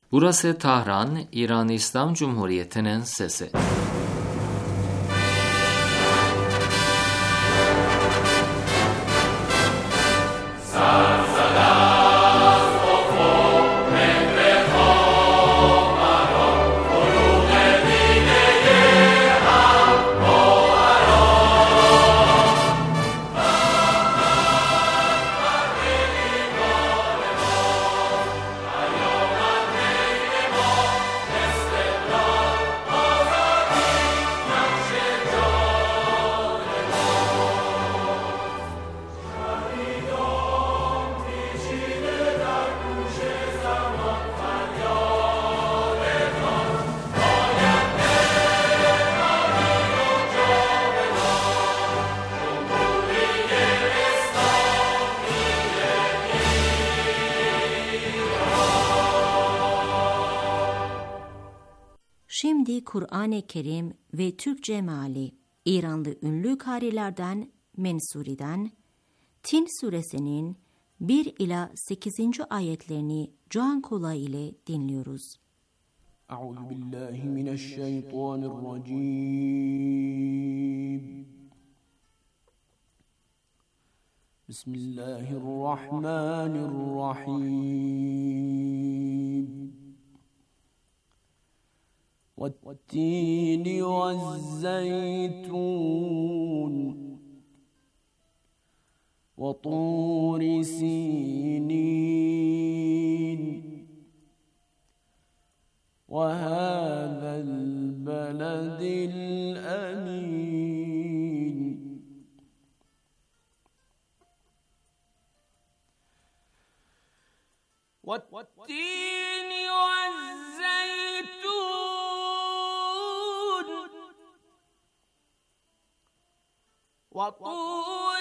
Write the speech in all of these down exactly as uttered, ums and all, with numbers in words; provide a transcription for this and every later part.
Burası Tahran, İran İslam Cumhuriyeti'nin sesi. Şimdi Kur'an-ı Kerim ve Türkçe meali İranlı ünlü karilerden Mensuri'den Tin suresinin bir ila sekizinci ayetlerini can kulağı ile dinliyoruz. Euzubillahimineşşeytanirracim. Bismillahirrahmanirrahim. وَالتِّينِ وَالزَّيْتُونِ وَطُورِ سِينِينَ وَهَذَا الْبَلَدِ الْأَمِينِ وَالتِّينِ وَالزَّيْتُونِ وَطُورِ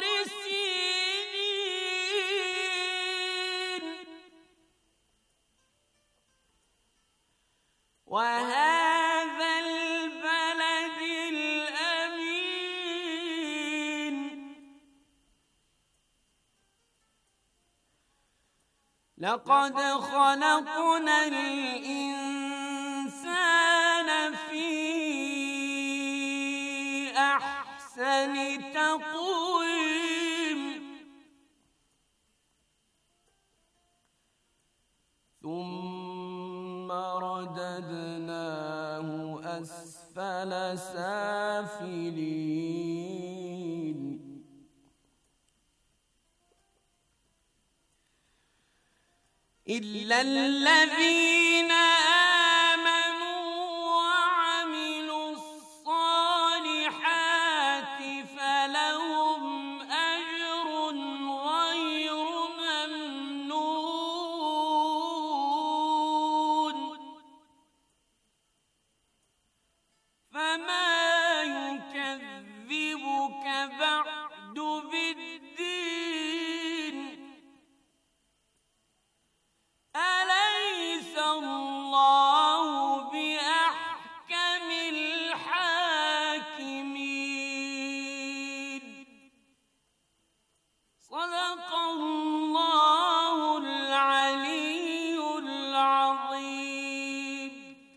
سِينِينَ وَهَذَا الْبَلَدِ الْأَمِينِ لَقَدْ خَلَقْنَا الْإِنسَانَ فِي أَحْسَنِ تَقْوِيمٍ ثُمَّ رَدَدْنَاهُ أَسْفَلَ سَافِلِينَ إِلَّا الَّذِينَ آمَنُوا وَعَمِلُوا الصَّالِحَاتِ فَلَهُمْ أَجْرٌ غَيْرُ مَمْنُونٍ فَمَا يُكَذِّبُكَ بَعْدُ بِالدِّينِ أَلَيْسَ اللَّهُ بِأَحْكَمِ الْحَاكِمِينَ صَدَقَ اللّٰهُ الْعَلِيُّ الْعَظِيمُ.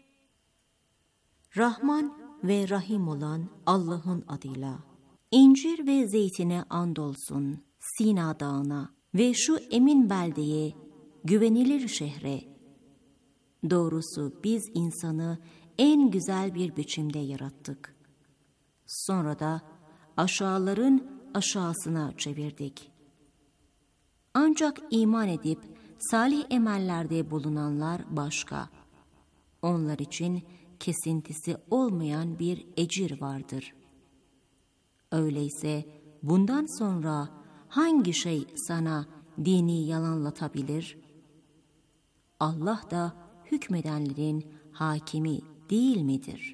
Rahman ve Rahim olan Allah'ın adıyla. İncir ve zeytine andolsun, Sina dağına ve şu emin beldeye, güvenilir şehre. Doğrusu biz insanı en güzel bir biçimde yarattık. Sonra da aşağıların aşağısına çevirdik. Ancak iman edip salih emellerde bulunanlar başka. Onlar için kesintisi olmayan bir ecir vardır. Öyleyse bundan sonra hangi şey sana dini yalanlatabilir? Allah da hükmedenlerin hakimi değil midir?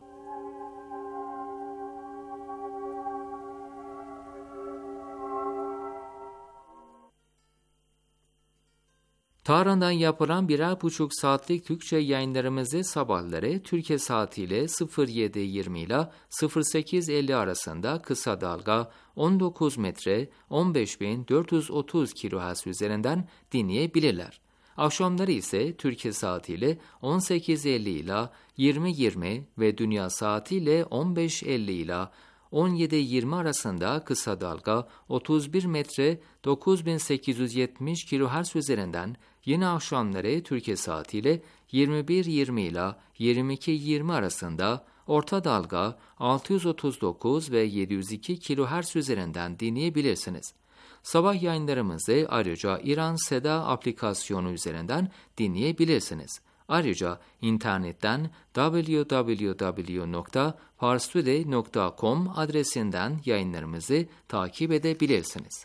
Tahran'dan yapılan birer buçuk saatlik Türkçe yayınlarımızı sabahları Türkiye saatiyle sıfır yedi yirmi ile sıfır sekiz elli arasında kısa dalga on dokuz metre on beş bin dört yüz otuz kilohertz üzerinden dinleyebilirler. Akşamları ise Türkiye saatiyle on sekiz elli ila yirmi yirmi ve dünya saatiyle on beş elli ila on yedi yirmi arasında kısa dalga otuz bir metre dokuz bin sekiz yüz yetmiş kilohertz üzerinden, yine akşamları Türkiye saatiyle yirmi bir yirmi ila yirmi iki yirmi arasında orta dalga altı yüz otuz dokuz ve yedi yüz iki kilohertz üzerinden dinleyebilirsiniz. Sabah yayınlarımızı ayrıca İran Seda aplikasyonu üzerinden dinleyebilirsiniz. Ayrıca internetten double-u double-u double-u nokta parstoday nokta com adresinden yayınlarımızı takip edebilirsiniz.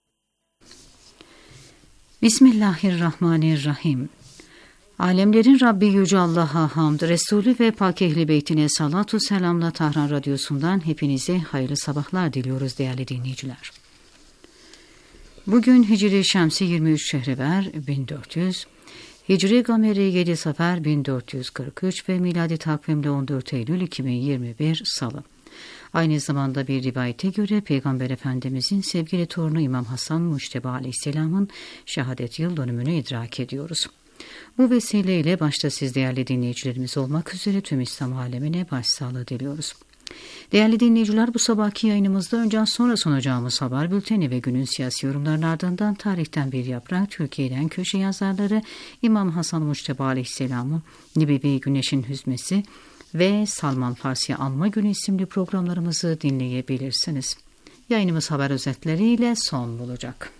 Bismillahirrahmanirrahim. Alemlerin Rabbi Yüce Allah'a hamd, Resulü ve Pak Ehli Beytine salatu selamla Tahran Radyosu'ndan hepinize hayırlı sabahlar diliyoruz değerli dinleyiciler. Bugün Hicri Şemsi yirmi üç Şehriver bin dört yüz, Hicri Gameri yedi Safer bin dört yüz kırk üç ve miladi takvimde on dört Eylül iki bin yirmi bir Salı. Aynı zamanda bir rivayete göre Peygamber Efendimizin sevgili torunu İmam Hasan Muşteba Aleyhisselam'ın şehadet yıl dönümünü idrak ediyoruz. Bu vesileyle başta siz değerli dinleyicilerimiz olmak üzere tüm İslam alemine başsağlığı diliyoruz. Değerli dinleyiciler, bu sabahki yayınımızda önceden sonra sunacağımız haber bülteni ve günün siyasi yorumlarının ardından tarihten bir yaprak, Türkiye'den köşe yazarları İmam Hasan Muşteba Aleyhisselam'ın Nebevi Güneşin Hüzmesi ve Salman Farsi Anma Günü isimli programlarımızı dinleyebilirsiniz. Yayınımız haber özetleriyle son bulacak.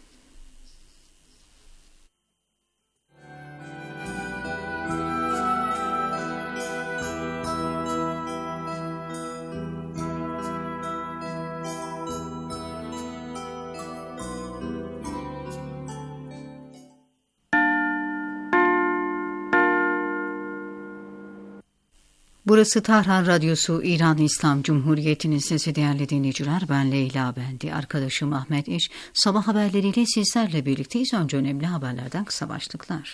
Burası Tahran Radyosu, İran İslam Cumhuriyeti'nin sesi değerli dinleyiciler. Ben Leyla Bendi, arkadaşım Ahmet İş. Sabah haberleriyle sizlerle birlikteyiz. Önce önemli haberlerden kısa başlıklar.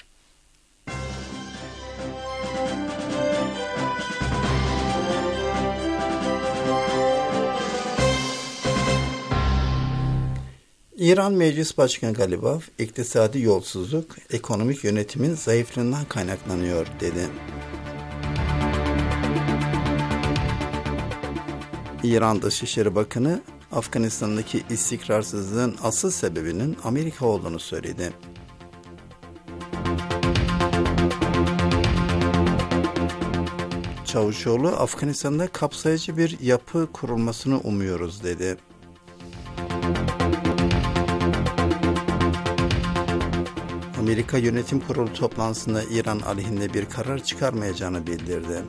İran Meclis Başkanı Galibaf, iktisadi yolsuzluk, ekonomik yönetimin zayıflığından kaynaklanıyor dedi. İran Dışişleri Bakanı, Afganistan'daki istikrarsızlığın asıl sebebinin Amerika olduğunu söyledi. Çavuşoğlu, Afganistan'da kapsayıcı bir yapı kurulmasını umuyoruz dedi. Amerika Yönetim Kurulu toplantısında İran aleyhinde bir karar çıkarmayacağını bildirdi.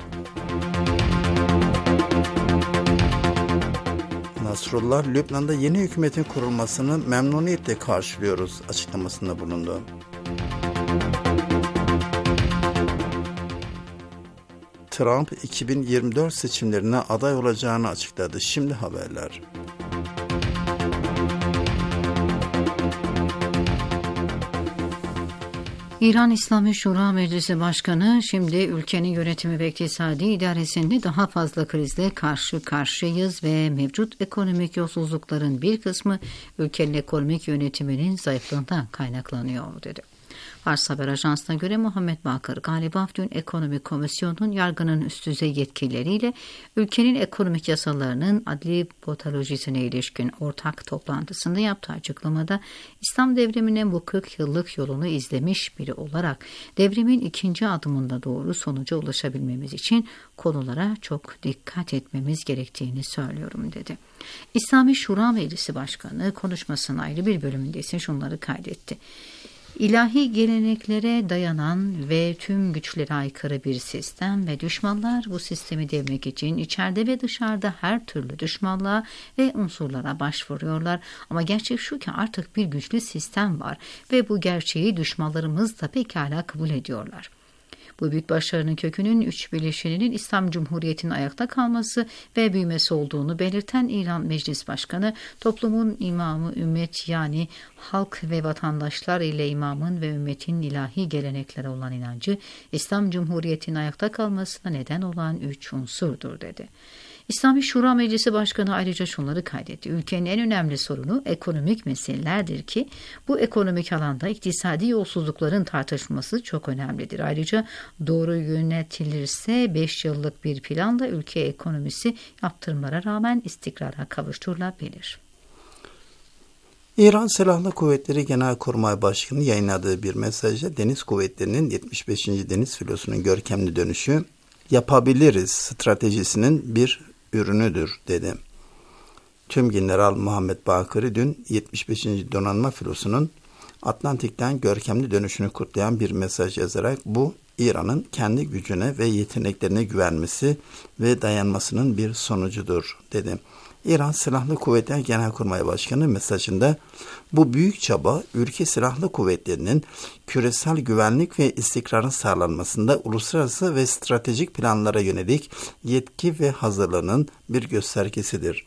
Nasrullah, Lübnan'da yeni hükümetin kurulmasını memnuniyetle karşılıyoruz açıklamasında bulundu. Trump, iki bin yirmi dört seçimlerine aday olacağını açıkladı. Şimdi haberler. İran İslami Şura Meclisi Başkanı, şimdi ülkenin yönetimi ve iktisadi idaresinde daha fazla krizle karşı karşıyayız ve mevcut ekonomik yolsuzlukların bir kısmı ülkenin ekonomik yönetiminin zayıflığından kaynaklanıyor dedi. Fars Haber Ajansı'na göre Muhammed Bakır Galibaf dün Ekonomik Komisyon'un yargının üst düzey yetkilileriyle ülkenin ekonomik yasalarının adli patolojisine ilişkin ortak toplantısında yaptığı açıklamada İslam devriminin bu kırk yıllık yolunu izlemiş biri olarak devrimin ikinci adımında doğru sonuca ulaşabilmemiz için konulara çok dikkat etmemiz gerektiğini söylüyorum dedi. İslami Şura Meclisi Başkanı konuşmasının ayrı bir bölümünde ise şunları kaydetti. İlahi geleneklere dayanan ve tüm güçlere aykırı bir sistem ve düşmanlar bu sistemi devirmek için içeride ve dışarıda her türlü düşmanlığa ve unsurlara başvuruyorlar. Ama gerçek şu ki artık bir güçlü sistem var ve bu gerçeği düşmanlarımız da pekala kabul ediyorlar. Bu büyük başarının kökünün üç bileşeninin İslam Cumhuriyeti'nin ayakta kalması ve büyümesi olduğunu belirten İran Meclis Başkanı, toplumun imamı ümmet yani halk ve vatandaşlar ile imamın ve ümmetin ilahi geleneklere olan inancı, İslam Cumhuriyeti'nin ayakta kalmasına neden olan üç unsurdur dedi. İslami Şura Meclisi Başkanı ayrıca şunları kaydetti. Ülkenin en önemli sorunu ekonomik meselelerdir ki bu ekonomik alanda iktisadi yolsuzlukların tartışılması çok önemlidir. Ayrıca doğru yönetilirse beş yıllık bir planla ülke ekonomisi yaptırımlara rağmen istikrara kavuşturulabilir. İran Silahlı Kuvvetleri Genelkurmay Başkanı yayınladığı bir mesajda Deniz Kuvvetleri'nin yetmiş beşinci Deniz Filosu'nun görkemli dönüşü yapabiliriz stratejisinin bir ürünüdür dedi. Tümgeneral Muhammed Bakırı dün yetmiş beşinci Donanma Filosu'nun Atlantik'ten görkemli dönüşünü kutlayan bir mesaj yazarak bu İran'ın kendi gücüne ve yeteneklerine güvenmesi ve dayanmasının bir sonucudur dedi. İran Silahlı Kuvvetler Genelkurmay Başkanı mesajında bu büyük çaba ülke silahlı kuvvetlerinin küresel güvenlik ve istikrarın sağlanmasında uluslararası ve stratejik planlara yönelik yetki ve hazırlığının bir göstergesidir.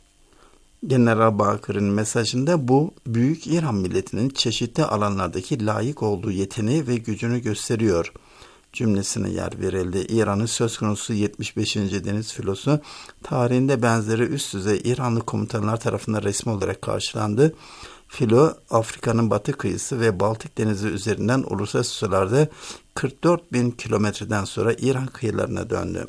General Bakır'ın mesajında bu büyük İran milletinin çeşitli alanlardaki layık olduğu yeteneği ve gücünü gösteriyor cümlesine yer verildi. İran'ın söz konusu yetmiş beşinci Deniz Filosu tarihinde benzeri üst düzey İranlı komutanlar tarafından resmi olarak karşılandı. Filo, Afrika'nın batı kıyısı ve Baltık Denizi üzerinden uluslararası sularda kırk dört bin kilometreden sonra İran kıyılarına döndü.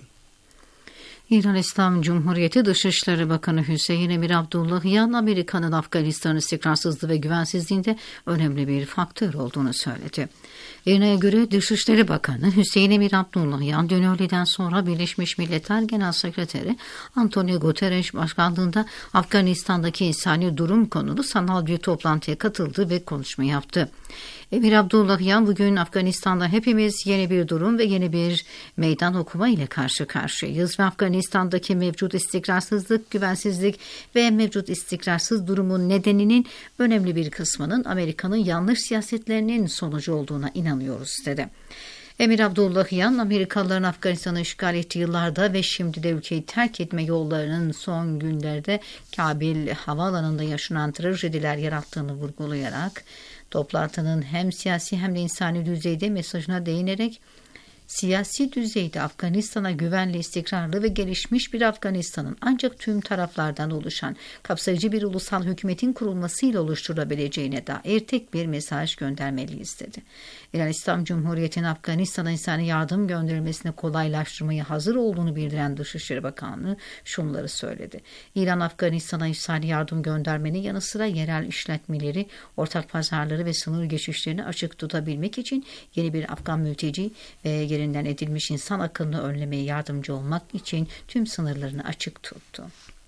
İran İslam Cumhuriyeti Dışişleri Bakanı Hüseyin Emir Abdullahian, Amerika'nın Afganistan istikrarsızlığı ve güvensizliğinde önemli bir faktör olduğunu söyledi. İran'a göre Dışişleri Bakanı Hüseyin Emir Abdullahian, dün öğleden sonra Birleşmiş Milletler Genel Sekreteri Antonio Guterres başkanlığında Afganistan'daki insani durum konulu sanal bir toplantıya katıldı ve konuşma yaptı. Emir Abdullahian, bugün Afganistan'da hepimiz yeni bir durum ve yeni bir meydan okuma ile karşı karşıyayız ve Afganistan'daki mevcut istikrarsızlık, güvensizlik ve mevcut istikrarsız durumun nedeninin önemli bir kısmının Amerika'nın yanlış siyasetlerinin sonucu olduğuna inanıyoruz dedi. Emir Abdullahian, Amerikalıların Afganistan'ı işgal ettiği yıllarda ve şimdi de ülkeyi terk etme yollarının son günlerde Kabil havaalanında yaşanan trajediler yarattığını vurgulayarak toplantının hem siyasi hem de insani düzeyde mesajına değinerek siyasi düzeyde Afganistan'a güvenli, istikrarlı ve gelişmiş bir Afganistan'ın ancak tüm taraflardan oluşan kapsayıcı bir ulusal hükümetin kurulmasıyla oluşturulabileceğine dair tek bir mesaj göndermeliyiz dedi. İran İslam Cumhuriyeti'nin Afganistan'a insani yardım gönderilmesini kolaylaştırmaya hazır olduğunu bildiren Dışişleri Bakanlığı şunları söyledi. İran, Afganistan'a insani yardım göndermenin yanı sıra yerel işletmeleri, ortak pazarları ve sınır geçişlerini açık tutabilmek için yeni bir Afgan mülteci ve yerinden edilmiş insan akınını önlemeye yardımcı olmak için tüm sınırlarını açık tuttu.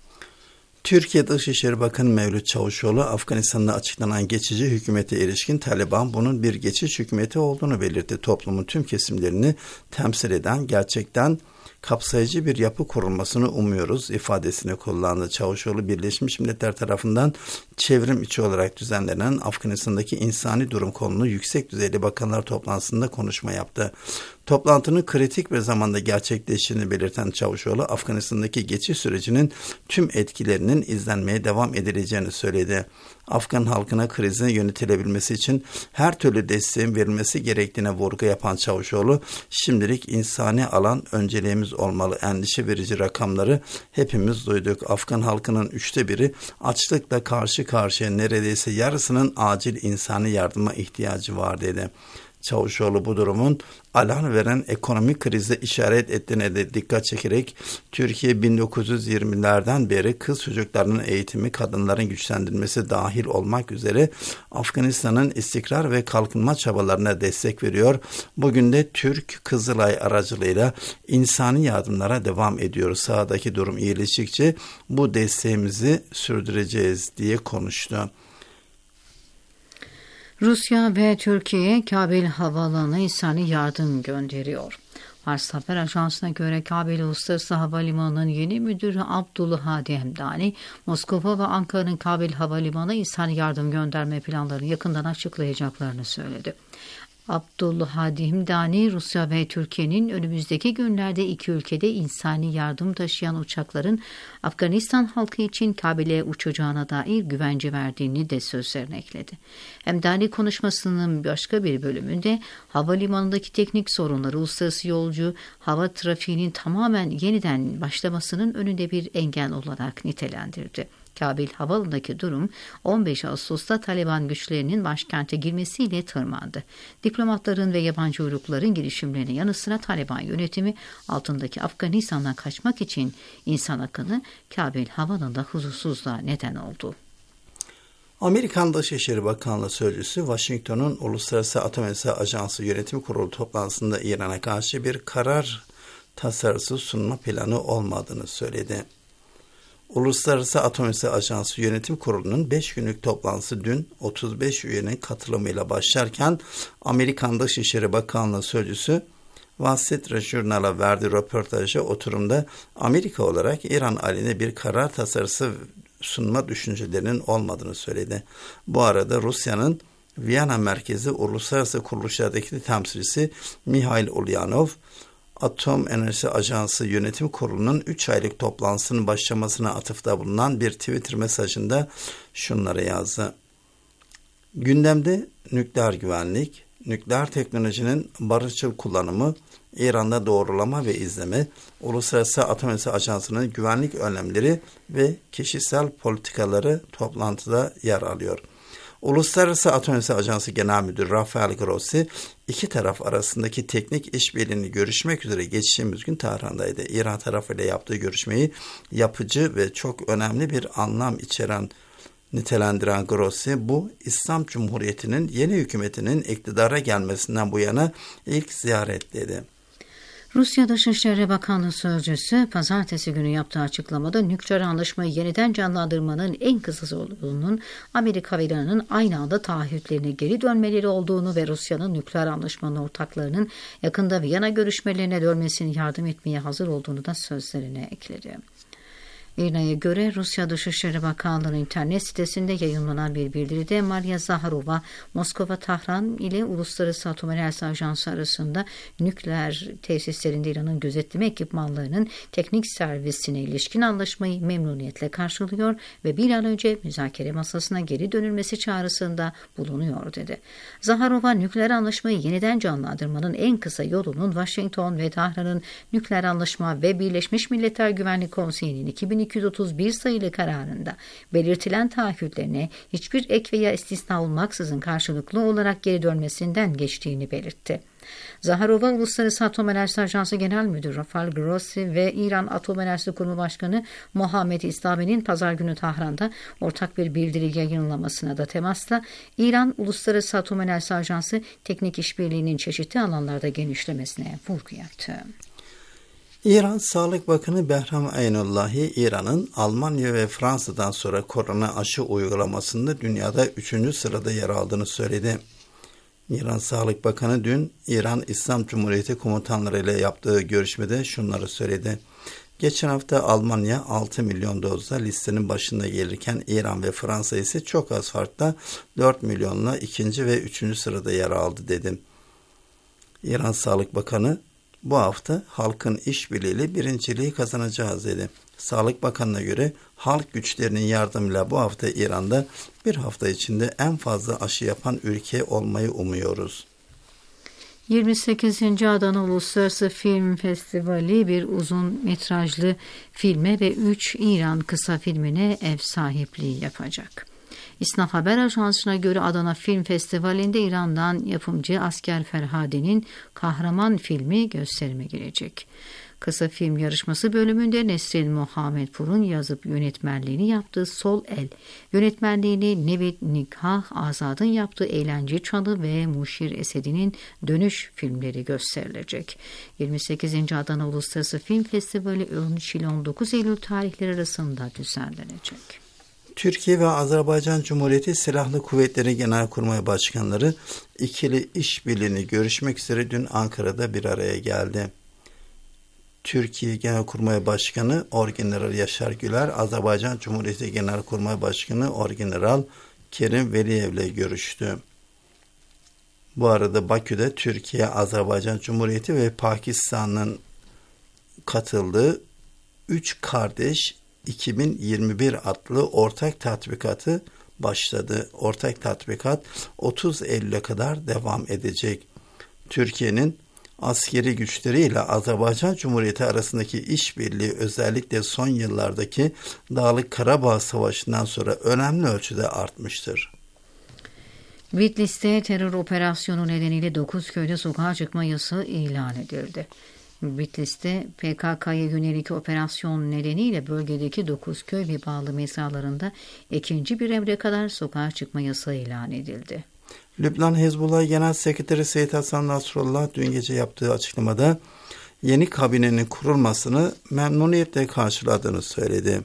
Türkiye Dışişleri Bakanı Mevlüt Çavuşoğlu, Afganistan'da açıklanan geçici hükümete ilişkin Taliban bunun bir geçiş hükümeti olduğunu belirtti. Toplumun tüm kesimlerini temsil eden gerçekten kapsayıcı bir yapı kurulmasını umuyoruz ifadesini kullandı. Çavuşoğlu, Birleşmiş Milletler tarafından çevrim içi olarak düzenlenen Afganistan'daki insani durum konulu yüksek düzeyli bakanlar toplantısında konuşma yaptı. Toplantının kritik bir zamanda gerçekleştiğini belirten Çavuşoğlu, Afganistan'daki geçiş sürecinin tüm etkilerinin izlenmeye devam edileceğini söyledi. Afgan halkına krizin yönetilebilmesi için her türlü desteğin verilmesi gerektiğine vurgu yapan Çavuşoğlu, şimdilik insani alan önceliğimiz olmalı. Endişe verici rakamları hepimiz duyduk. Afgan halkının üçte biri açlıkla karşı karşıya, neredeyse yarısının acil insani yardıma ihtiyacı var dedi. Çavuşoğlu bu durumun alarm veren ekonomik krize işaret ettiğine de dikkat çekerek Türkiye bin dokuz yüz yirmilerden beri kız çocuklarının eğitimi, kadınların güçlendirilmesi dahil olmak üzere Afganistan'ın istikrar ve kalkınma çabalarına destek veriyor. Bugün de Türk Kızılay aracılığıyla insani yardımlara devam ediyoruz. Sahadaki durum iyileştikçe bu desteğimizi sürdüreceğiz diye konuştu. Rusya ve Türkiye Kabil Havaalanı'na insani yardım gönderiyor. Fars Haber Ajansı'na göre Kabil Uluslararası Havalimanı'nın yeni müdürü Abdullah Hadi Hemdani, Moskova ve Ankara'nın Kabil Havalimanı'na insani yardım gönderme planlarını yakından açıklayacaklarını söyledi. Abdülhadi Himdani, Rusya ve Türkiye'nin önümüzdeki günlerde iki ülkede insani yardım taşıyan uçakların Afganistan halkı için Kabil'e uçacağına dair güvence verdiğini de sözlerine ekledi. Hemdani konuşmasının başka bir bölümünde havalimanındaki teknik sorunları uluslararası yolcu hava trafiğinin tamamen yeniden başlamasının önünde bir engel olarak nitelendirdi. Kabil Havaalanı'ndaki durum on beş Ağustos'ta Taliban güçlerinin başkente girmesiyle tırmandı. Diplomatların ve yabancı uyrukların girişimlerine yanı sıra Taliban yönetimi altındaki Afganistan'dan kaçmak için insan akını Kabil Havaalanı'nda huzursuzluğa neden oldu. Amerikan Dışişleri Bakanlığı Sözcüsü, Washington'un Uluslararası Atom Enerjisi Ajansı Yönetim Kurulu toplantısında İran'a karşı bir karar tasarısı sunma planı olmadığını söyledi. Uluslararası Atom Enerjisi Ajansı Yönetim Kurulu'nun beş günlük toplantısı dün otuz beş üyenin katılımıyla başlarken Amerikan Dışişleri Bakanlığı Sözcüsü Wall Street Journal'a verdiği röportajda oturumda Amerika olarak İran aleyhine bir karar tasarısı sunma düşüncelerinin olmadığını söyledi. Bu arada Rusya'nın Viyana merkezi uluslararası kuruluşlardaki temsilcisi Mihail Ulyanov, Atom Enerjisi Ajansı Yönetim Kurulu'nun üç aylık toplantısının başlamasına atıfta bulunan bir Twitter mesajında şunları yazdı. Gündemde nükleer güvenlik, nükleer teknolojinin barışçıl kullanımı, İran'da doğrulama ve izleme, Uluslararası Atom Enerjisi Ajansı'nın güvenlik önlemleri ve kişisel politikaları toplantıda yer alıyor. Uluslararası Atom Enerjisi Ajansı Genel Müdürü Rafael Grossi, iki taraf arasındaki teknik işbirliğini görüşmek üzere geçtiğimiz gün Tahran'daydı. İran tarafıyla yaptığı görüşmeyi yapıcı ve çok önemli bir anlam içeren nitelendiren Grossi, bu İslam Cumhuriyeti'nin yeni hükümetinin iktidara gelmesinden bu yana ilk ziyaret dedi. Rusya Dışişleri Bakanlığı Sözcüsü pazartesi günü yaptığı açıklamada nükleer anlaşmayı yeniden canlandırmanın en kısa yolunun Amerika ve İran'ın aynı anda taahhütlerine geri dönmeleri olduğunu ve Rusya'nın nükleer anlaşmanın ortaklarının yakında Viyana görüşmelerine dönmesine yardım etmeye hazır olduğunu da sözlerine ekledi. İRNA'ya göre Rusya Dışişleri Bakanlığı'nın internet sitesinde yayınlanan bir bildiride Maria Zaharova, Moskova, Tahran ile Uluslararası Atom Enerjisi Ajansı arasında nükleer tesislerinde İran'ın gözetleme ekipmanlarının teknik servisine ilişkin anlaşmayı memnuniyetle karşılıyor ve bir an önce müzakere masasına geri dönülmesi çağrısında bulunuyor dedi. Zaharova, nükleer anlaşmayı yeniden canlandırmanın en kısa yolunun Washington ve Tahran'ın nükleer anlaşma ve Birleşmiş Milletler Güvenlik Konseyi'nin iki bin iki yüz otuz bir sayılı kararında belirtilen taahhütlerine hiçbir ek veya istisna olmaksızın karşılıklı olarak geri dönmesinden geçtiğini belirtti. Zaharova, Uluslararası Atom Enerjisi Ajansı Genel Müdürü Rafael Grossi ve İran Atom Enerjisi Kurumu Başkanı Mohammad İslami'nin pazar günü Tahran'da ortak bir bildiri yayınlamasına da temasla İran Uluslararası Atom Enerjisi Ajansı teknik işbirliğinin çeşitli alanlarda genişlemesine vurgu yaptı. İran Sağlık Bakanı Behram Eynullahi, İran'ın Almanya ve Fransa'dan sonra korona aşı uygulamasında dünyada üçüncü sırada yer aldığını söyledi. İran Sağlık Bakanı dün İran İslam Cumhuriyeti komutanlarıyla yaptığı görüşmede şunları söyledi. Geçen hafta Almanya altı milyon dozla listenin başında gelirken İran ve Fransa ise çok az farkla dört milyonla ikinci ve üçüncü sırada yer aldı dedi. İran Sağlık Bakanı bu hafta halkın işbirliğiyle birinciliği kazanacağız dedi. Sağlık Bakanı'na göre halk güçlerinin yardımıyla bu hafta İran'da bir hafta içinde en fazla aşı yapan ülke olmayı umuyoruz. yirmi sekizinci Adana Uluslararası Film Festivali bir uzun metrajlı filme ve üç İran kısa filmine ev sahipliği yapacak. İsnaf Haber Ajansı'na göre Adana Film Festivali'nde İran'dan yapımcı Asker Ferhadi'nin Kahraman filmi gösterime girecek. Kısa film yarışması bölümünde Nesrin Muhammedpur'un yazıp yönetmenliğini yaptığı Sol El, yönetmenliğini Nevid Nikah Azad'ın yaptığı Eğlence Çalı ve Muşir Esedi'nin Dönüş filmleri gösterilecek. yirmi sekizinci Adana Uluslararası Film Festivali on üç ile on dokuz Eylül tarihleri arasında düzenlenecek. Türkiye ve Azerbaycan Cumhuriyeti Silahlı Kuvvetleri Genelkurmay Başkanları ikili işbirliğini görüşmek üzere dün Ankara'da bir araya geldi. Türkiye Genelkurmay Başkanı Orgeneral Yaşar Güler, Azerbaycan Cumhuriyeti Genelkurmay Başkanı Orgeneral Kerim Veliyev ile görüştü. Bu arada Bakü'de Türkiye, Azerbaycan Cumhuriyeti ve Pakistan'ın katıldığı Üç Kardeş iki bin yirmi bir adlı ortak tatbikatı başladı. Ortak tatbikat otuz Eylül'e kadar devam edecek. Türkiye'nin askeri güçleriyle Azerbaycan Cumhuriyeti arasındaki işbirliği özellikle son yıllardaki Dağlık Karabağ Savaşı'ndan sonra önemli ölçüde artmıştır. Bitlis'te terör operasyonu nedeniyle dokuz köyde sokağa çıkma yasağı ilan edildi. Bitlis'te P K K'ya yönelik operasyon nedeniyle bölgedeki dokuz köy ve bağlı mezralarında ikinci bir emre kadar sokağa çıkma yasağı ilan edildi. Lübnan Hezbollah Genel Sekreteri Seyyid Hasan Nasrullah dün gece yaptığı açıklamada yeni kabinenin kurulmasını memnuniyetle karşıladığını söyledi.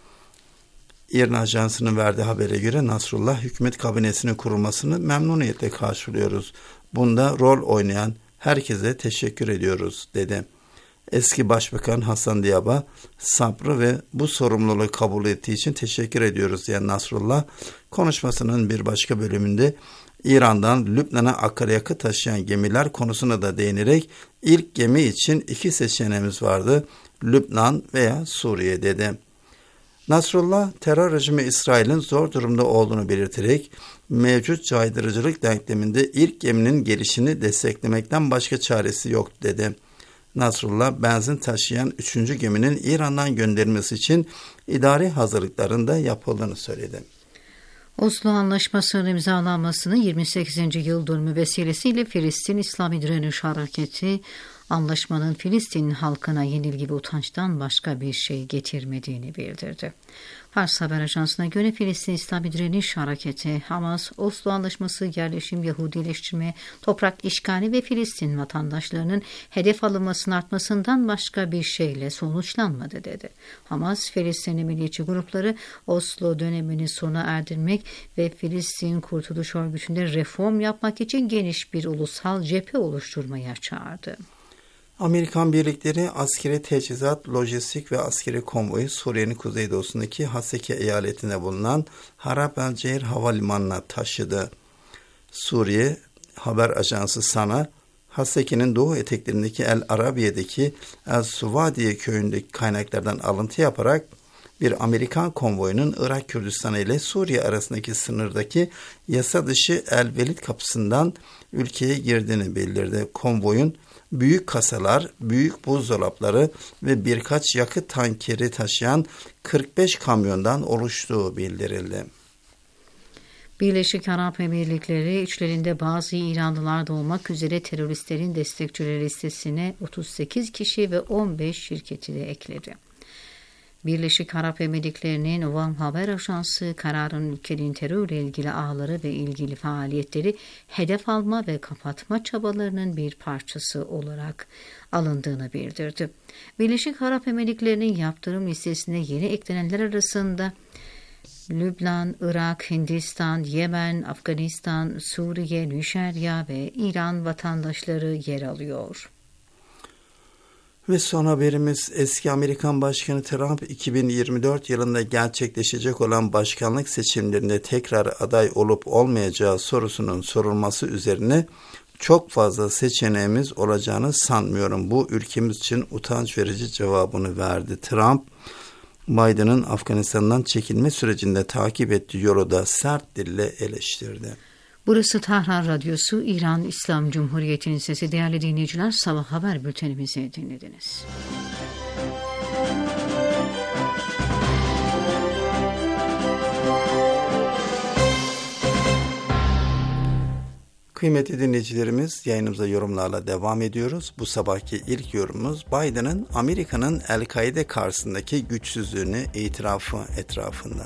İRNA Ajansı'nın verdiği habere göre Nasrullah hükümet kabinesinin kurulmasını memnuniyetle karşılıyoruz. Bunda rol oynayan herkese teşekkür ediyoruz dedi. Eski Başbakan Hasan Diab'a sabrı ve bu sorumluluğu kabul ettiği için teşekkür ediyoruz diyen Nasrullah konuşmasının bir başka bölümünde İran'dan Lübnan'a akaryakıt taşıyan gemiler konusuna da değinerek ilk gemi için iki seçeneğimiz vardı, Lübnan veya Suriye dedi. Nasrullah terör rejimi İsrail'in zor durumda olduğunu belirterek mevcut caydırıcılık denkleminde ilk geminin gelişini desteklemekten başka çaresi yok dedi. Nasrullah benzin taşıyan üçüncü geminin İran'dan gönderilmesi için idari hazırlıkların da yapıldığını söyledi. Oslo Anlaşması'nın imzalanmasının yirmi sekizinci yıl dönümü vesilesiyle Filistin İslami Direniş Hareketi, anlaşmanın Filistin halkına yenilgi ve utançtan başka bir şey getirmediğini bildirdi. Fars Haber Ajansı'na göre Filistin İslami Direniş Hareketi, Hamas, Oslo Anlaşması, yerleşim, Yahudileştirme, toprak işgali ve Filistin vatandaşlarının hedef alınmasının artmasından başka bir şeyle sonuçlanmadı dedi. Hamas, Filistinli milliyetçi grupları Oslo dönemini sona erdirmek ve Filistin Kurtuluş Örgütü'nde reform yapmak için geniş bir ulusal cephe oluşturmaya çağırdı. Amerikan birlikleri askeri teçhizat, lojistik ve askeri konvoyu Suriye'nin kuzeydoğusundaki Haseke eyaletinde bulunan Harab el Ceir havalimanına taşıdı. Suriye haber ajansı SANA, Haseke'nin doğu eteklerindeki El Arabiye'deki El Suvadiye köyündeki kaynaklardan alıntı yaparak bir Amerikan konvoyunun Irak Kürdistanı ile Suriye arasındaki sınırdaki yasa dışı El Velid kapısından ülkeye girdiğini bildirdi. Konvoyun büyük kasalar, büyük buzdolapları ve birkaç yakıt tankeri taşıyan kırk beş kamyondan oluştuğu bildirildi. Birleşik Arap Emirlikleri içlerinde bazı İranlılar da olmak üzere teröristlerin destekçileri listesine otuz sekiz kişi ve on beş şirketi de ekledi. Birleşik Arap Emirlikleri'nin Van Haber Ajansı kararın ülkenin terörle ilgili ağları ve ilgili faaliyetleri hedef alma ve kapatma çabalarının bir parçası olarak alındığını bildirdi. Birleşik Arap Emirlikleri'nin yaptırım listesine yeni eklenenler arasında Lübnan, Irak, Hindistan, Yemen, Afganistan, Suriye, Nijerya ve İran vatandaşları yer alıyor. Ve son haberimiz eski Amerikan Başkanı Trump iki bin yirmi dört yılında gerçekleşecek olan başkanlık seçimlerinde tekrar aday olup olmayacağı sorusunun sorulması üzerine çok fazla seçeneğimiz olacağını sanmıyorum. Bu ülkemiz için utanç verici cevabını verdi. Trump, Biden'ın Afganistan'dan çekilme sürecinde takip ettiği yolu da sert dille eleştirdi. Burası Tahran Radyosu, İran İslam Cumhuriyeti'nin sesi. Değerli dinleyiciler, sabah haber bültenimizi dinlediniz. Kıymetli dinleyicilerimiz, yayınımıza yorumlarla devam ediyoruz. Bu sabahki ilk yorumumuz Biden'ın Amerika'nın El-Kaide karşısındaki güçsüzlüğünü itirafı etrafında.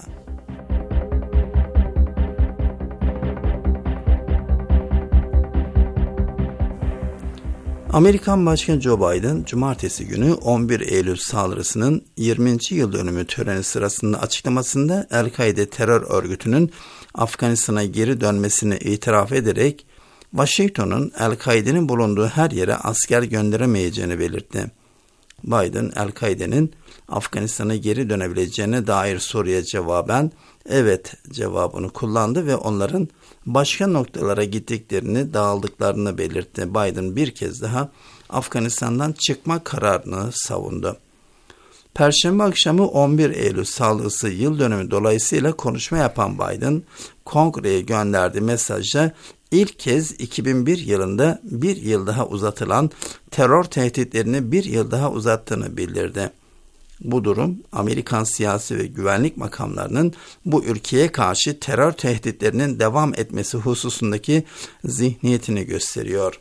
Amerikan Başkanı Joe Biden, Cumartesi günü on bir Eylül saldırısının yirminci yıl dönümü töreni sırasında açıklamasında El-Kaide terör örgütünün Afganistan'a geri dönmesini itiraf ederek Washington'un El-Kaide'nin bulunduğu her yere asker gönderemeyeceğini belirtti. Biden, El-Kaide'nin Afganistan'a geri dönebileceğine dair soruya cevaben evet cevabını kullandı ve onların başka noktalara gittiklerini, dağıldıklarını belirtti. Biden bir kez daha Afganistan'dan çıkma kararını savundu. Perşembe akşamı on bir Eylül saldırısı yıl dönümü dolayısıyla konuşma yapan Biden, kongreye gönderdiği mesajda ilk kez iki bin bir yılında bir yıl daha uzatılan terör tehditlerini bir yıl daha uzattığını bildirdi. Bu durum Amerikan siyasi ve güvenlik makamlarının bu ülkeye karşı terör tehditlerinin devam etmesi hususundaki zihniyetini gösteriyor.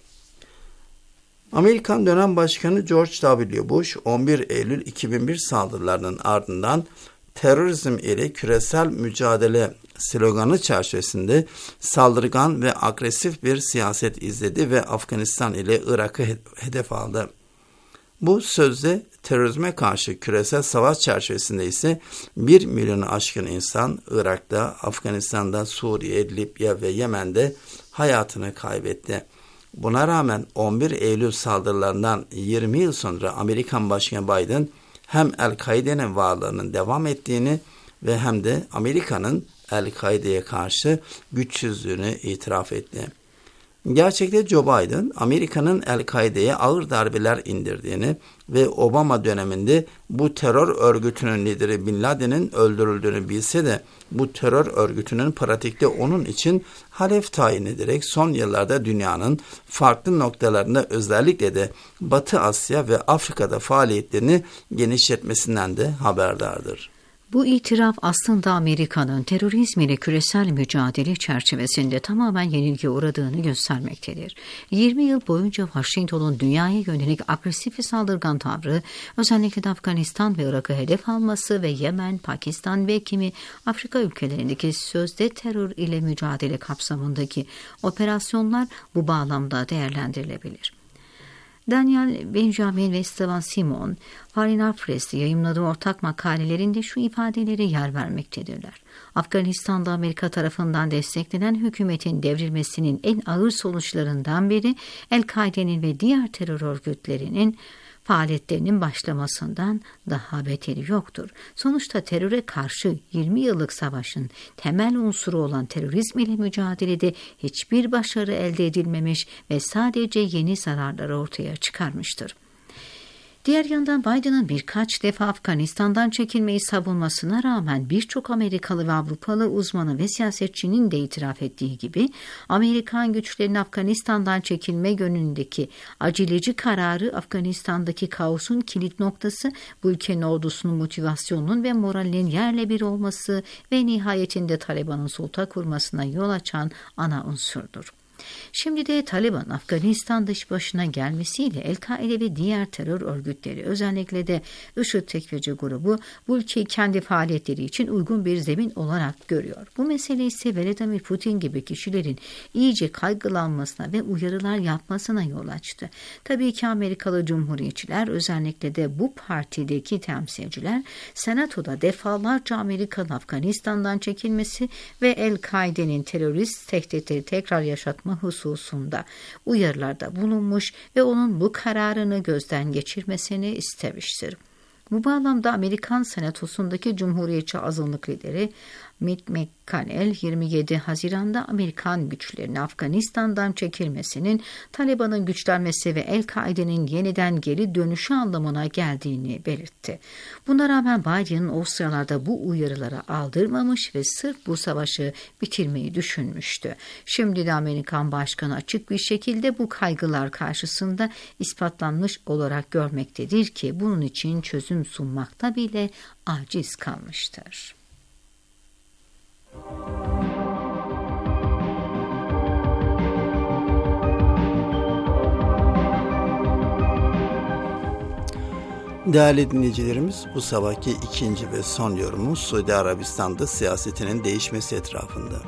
Amerikan dönem başkanı George W. Bush on bir Eylül iki bin bir saldırılarının ardından terörizm ile küresel mücadele sloganı çerçevesinde saldırgan ve agresif bir siyaset izledi ve Afganistan ile Irak'ı hedef aldı. Bu sözde terörizme karşı küresel savaş çerçevesinde ise bir milyonu aşkın insan Irak'ta, Afganistan'da, Suriye, Libya ve Yemen'de hayatını kaybetti. Buna rağmen on bir Eylül saldırılarından yirmi yıl sonra Amerikan Başkanı Biden hem El-Kaide'nin varlığının devam ettiğini ve hem de Amerika'nın El-Kaide'ye karşı güçsüzlüğünü itiraf etti. Gerçekte Joe Biden, Amerika'nın El-Kaide'ye ağır darbeler indirdiğini ve Obama döneminde bu terör örgütünün lideri Bin Laden'in öldürüldüğünü bilse de bu terör örgütünün pratikte onun için halef tayin ederek son yıllarda dünyanın farklı noktalarında özellikle de Batı Asya ve Afrika'da faaliyetlerini genişletmesinden de haberdardır. Bu itiraf aslında Amerika'nın terörizm ile küresel mücadele çerçevesinde tamamen yenilgiye uğradığını göstermektedir. yirmi yıl boyunca Washington'un dünyaya yönelik agresif ve saldırgan tavrı, özellikle de Afganistan ve Irak'ı hedef alması ve Yemen, Pakistan ve kimi Afrika ülkelerindeki sözde terör ile mücadele kapsamındaki operasyonlar bu bağlamda değerlendirilebilir. Daniel Benjamin ve Stephen Simon, Foreign Affairs'te yayımladığı ortak makalelerinde şu ifadelere yer vermektedirler. Afganistan'da Amerika tarafından desteklenen hükümetin devrilmesinin en ağır sonuçlarından biri El-Kaide'nin ve diğer terör örgütlerinin faaliyetlerinin başlamasından daha beteri yoktur. Sonuçta teröre karşı yirmi yıllık savaşın temel unsuru olan terörizm ile mücadelede hiçbir başarı elde edilmemiş ve sadece yeni zararları ortaya çıkarmıştır. Diğer yandan Biden'ın birkaç defa Afganistan'dan çekilmeyi savunmasına rağmen birçok Amerikalı ve Avrupalı uzmanı ve siyasetçinin de itiraf ettiği gibi Amerikan güçlerinin Afganistan'dan çekilme yönündeki aceleci kararı Afganistan'daki kaosun kilit noktası, bu ülkenin ordusunun motivasyonunun ve moralinin yerle bir olması ve nihayetinde Taliban'ın sulta kurmasına yol açan ana unsurdur. Şimdi de Taliban Afganistan dış başına gelmesiyle El-Kaide ve diğer terör örgütleri, özellikle de IŞİD tekfirci grubu bu ülkeyi kendi faaliyetleri için uygun bir zemin olarak görüyor. Bu mesele ise Vladimir Putin gibi kişilerin iyice kaygılanmasına ve uyarılar yapmasına yol açtı. Tabii ki Amerikalı Cumhuriyetçiler, özellikle de bu partideki temsilciler, Senato'da defalarca Amerika'nın Afganistan'dan çekilmesi ve El-Kaide'nin terörist tehditleri tekrar yaşatma hususunda uyarılarda bulunmuş ve onun bu kararını gözden geçirmesini istemiştir. Bu bağlamda Amerikan Senatosu'ndaki Cumhuriyetçi azınlık lideri Mitch McConnell yirmi yedi Haziran'da Amerikan güçlerinin Afganistan'dan çekilmesinin Taliban'ın güçlenmesi ve El-Kaide'nin yeniden geri dönüşü anlamına geldiğini belirtti. Buna rağmen Biden'ın o sıralarda bu uyarılara aldırmamış ve sırf bu savaşı bitirmeyi düşünmüştü. Şimdi de Amerikan Başkanı açık bir şekilde bu kaygılar karşısında ispatlanmış olarak görmektedir ki bunun için çözüm sunmakta bile aciz kalmıştır. Değerli dinleyicilerimiz, bu sabahki ikinci ve son yorumumuz Suudi Arabistan'da siyasetinin değişmesi etrafında.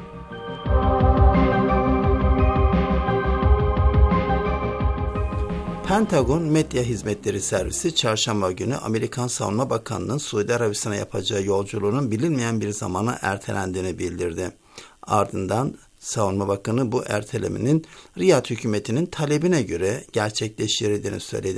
Pentagon Medya Hizmetleri Servisi çarşamba günü Amerikan Savunma Bakanı'nın Suudi Arabistan'a yapacağı yolculuğunun bilinmeyen bir zamana ertelendiğini bildirdi. Ardından Savunma Bakanı bu ertelemenin Riyad hükümetinin talebine göre gerçekleştirildiğini söyledi.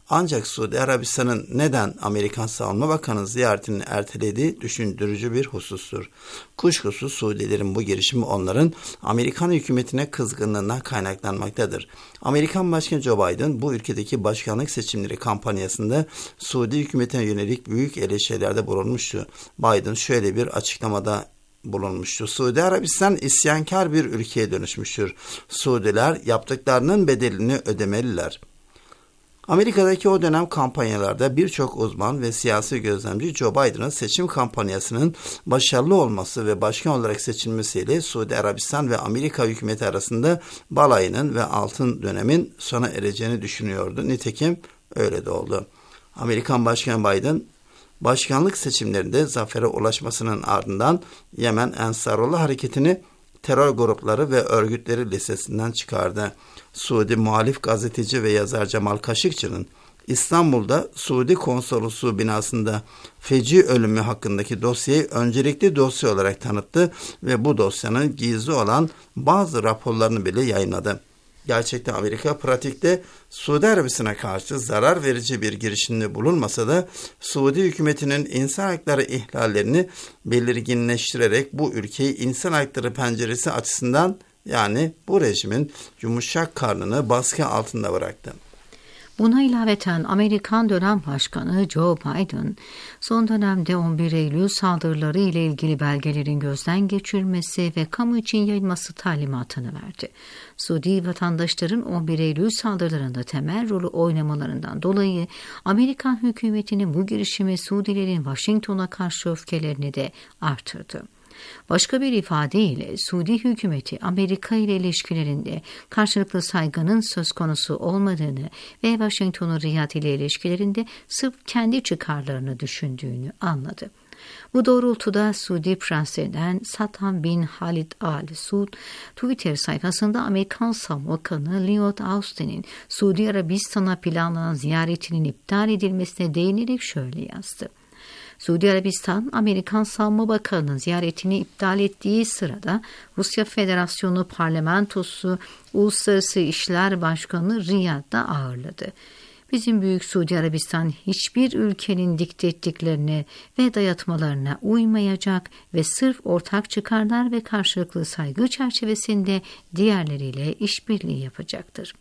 Ancak Suudi Arabistan'ın neden Amerikan Savunma Bakanı ziyaretini ertelediği düşündürücü bir husustur. Kuşkusuz Suudilerin bu girişimi onların Amerikan hükümetine kızgınlığından kaynaklanmaktadır. Amerikan Başkanı Joe Biden bu ülkedeki başkanlık seçimleri kampanyasında Suudi hükümetine yönelik büyük eleştirilerde bulunmuştu. Biden şöyle bir açıklamada bulunmuştur. Suudi Arabistan isyankar bir ülkeye dönüşmüştür. Suudiler yaptıklarının bedelini ödemeliler. Amerika'daki o dönem kampanyalarda birçok uzman ve siyasi gözlemci Joe Biden'ın seçim kampanyasının başarılı olması ve başkan olarak seçilmesiyle Suudi Arabistan ve Amerika hükümeti arasında balayının ve altın dönemin sona ereceğini düşünüyordu. Nitekim öyle de oldu. Amerikan Başkanı Biden başkanlık seçimlerinde zafere ulaşmasının ardından Yemen Ensarullah hareketini terör grupları ve örgütleri listesinden çıkardı. Suudi muhalif gazeteci ve yazar Cemal Kaşıkçı'nın İstanbul'da Suudi Konsolosluğu binasında feci ölümü hakkındaki dosyayı öncelikli dosya olarak tanıttı ve bu dosyanın gizli olan bazı raporlarını bile yayınladı. Gerçekten Amerika pratikte Suudi Arabistan'a karşı zarar verici bir girişimde bulunmasa da Suudi hükümetinin insan hakları ihlallerini belirginleştirerek bu ülkeyi insan hakları penceresi açısından, yani bu rejimin yumuşak karnını baskı altında bıraktı. Buna ilaveten Amerikan dönem başkanı Joe Biden, son dönemde on bir Eylül saldırıları ile ilgili belgelerin gözden geçirilmesi ve kamu için yayılması talimatını verdi. Suudi vatandaşların on bir Eylül saldırılarında temel rolü oynamalarından dolayı Amerikan hükümetinin bu girişimi Suudilerin Washington'a karşı öfkelerini de artırdı. Başka bir ifadeyle Suudi hükümeti Amerika ile ilişkilerinde karşılıklı saygının söz konusu olmadığını ve Washington'un Riyad ile ilişkilerinde sırf kendi çıkarlarını düşündüğünü anladı. Bu doğrultuda Suudi Prenslerinden Saddam bin Halid Al Suud, Twitter sayfasında Amerikan Savunma Bakanı Lloyd Austin'in Suudi Arabistan'a planlanan ziyaretinin iptal edilmesine değinerek şöyle yazdı. Suudi Arabistan, Amerikan Savunma Bakanı'nın ziyaretini iptal ettiği sırada Rusya Federasyonu Parlamentosu Uluslararası İşler Başkanı Riyad'da ağırladı. Bizim Büyük Suudi Arabistan hiçbir ülkenin dikte ettiklerine ve dayatmalarına uymayacak ve sırf ortak çıkarlar ve karşılıklı saygı çerçevesinde diğerleriyle işbirliği yapacaktır.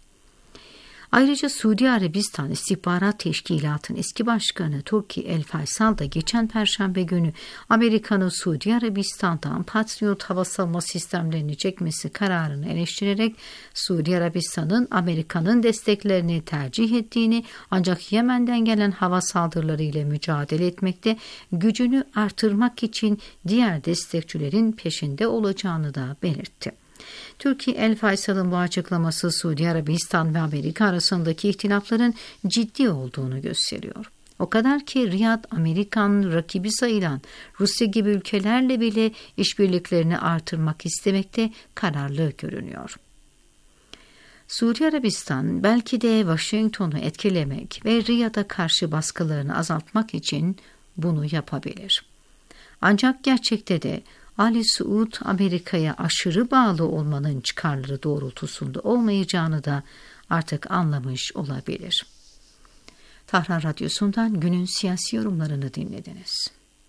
Ayrıca Suudi Arabistan İstihbarat Teşkilatı'nın eski başkanı Turki El Faysal da geçen Perşembe günü Amerika'nın Suudi Arabistan'dan Patriot hava savunma sistemlerini çekmesi kararını eleştirerek Suudi Arabistan'ın Amerika'nın desteklerini tercih ettiğini, ancak Yemen'den gelen hava saldırıları ile mücadele etmekte gücünü artırmak için diğer destekçilerin peşinde olacağını da belirtti. Türkiye El Faysal'ın bu açıklaması Suudi Arabistan ve Amerika arasındaki ihtilafların ciddi olduğunu gösteriyor. O kadar ki Riyad, Amerikan rakibi sayılan Rusya gibi ülkelerle bile işbirliklerini artırmak istemekte kararlı görünüyor. Suudi Arabistan belki de Washington'u etkilemek ve Riyad'a karşı baskılarını azaltmak için bunu yapabilir. Ancak gerçekte de Ali Suud Amerika'ya aşırı bağlı olmanın çıkarları doğrultusunda olmayacağını da artık anlamış olabilir. Tahran Radyosu'ndan günün siyasi yorumlarını dinlediniz.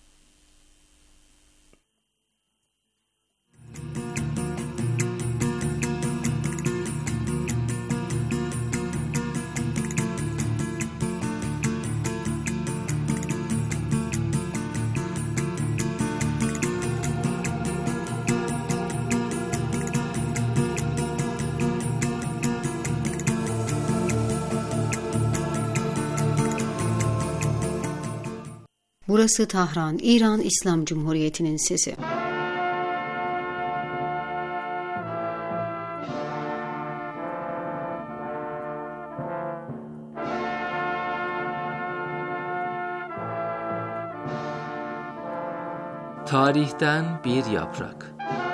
Burası Tahran, İran İslam Cumhuriyeti'nin sesi. Tarihten bir yaprak.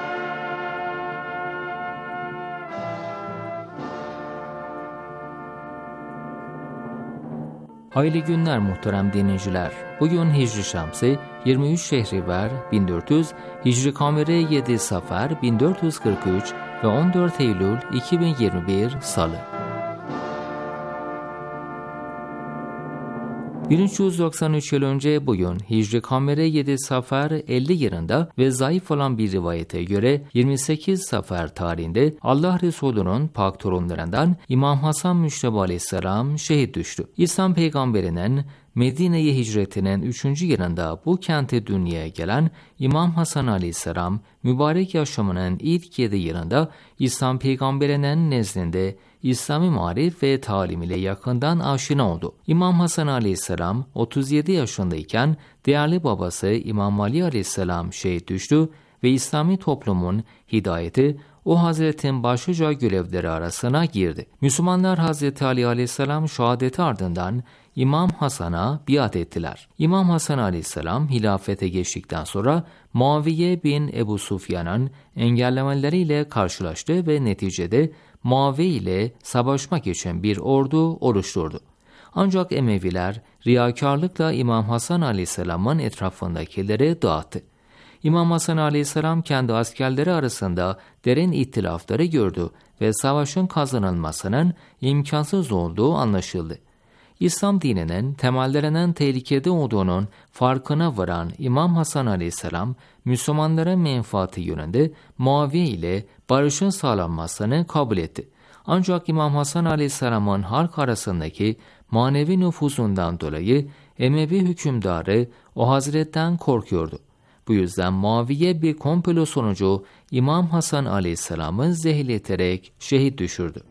Hayırlı günler muhterem dinleyiciler. Bugün Hicri Şamsi yirmi üç Şehrivar bin dört yüz, Hicri Kameri yedi Safer bin dört yüz kırk üç ve on dört Eylül iki bin yirmi bir Salı. bin üç yüz doksan üç yıl önce bugün Hicri Kameri yedi Safer elli yılında ve zayıf olan bir rivayete göre yirmi sekiz Safer tarihinde Allah Resulü'nün pak torunlarından İmam Hasan Müşteba Aleyhisselam şehit düştü. İslam peygamberinin Medine'ye hicretinin üçüncü yılında bu kente dünyaya gelen İmam Hasan Aleyhisselam mübarek yaşamının ilk yedi yılında İslam peygamberinin nezdinde İslami marif ve talim ile yakından aşina oldu. İmam Hasan Aleyhisselam otuz yedi yaşındayken değerli babası İmam Ali Aleyhisselam şehit düştü ve İslami toplumun hidayeti o Hazretin başlıca görevleri arasına girdi. Müslümanlar Hazreti Ali Aleyhisselam şehadeti ardından İmam Hasan'a biat ettiler. İmam Hasan Aleyhisselam hilafete geçtikten sonra Muaviye bin Ebu Sufyan'ın engellemeleriyle karşılaştı ve neticede Muaviye ile savaşmak için bir ordu oluşturdu. Ancak Emeviler riyakarlıkla İmam Hasan Aleyhisselam'ın etrafındakileri dağıttı. İmam Hasan Aleyhisselam kendi askerleri arasında derin ihtilafları gördü ve savaşın kazanılmasının imkansız olduğu anlaşıldı. İslam dininin temellerinin tehlikede olduğunun farkına varan İmam Hasan Aleyhisselam, Müslümanların menfaati yönünde Muaviye ile barışın sağlanmasını kabul etti. Ancak İmam Hasan Aleyhisselam'ın halk arasındaki manevi nüfuzundan dolayı Emevi hükümdarı o hazretten korkuyordu. Bu yüzden Muaviye bir komplo sonucu İmam Hasan Aleyhisselam'ı zehirleterek şehit düşürdü.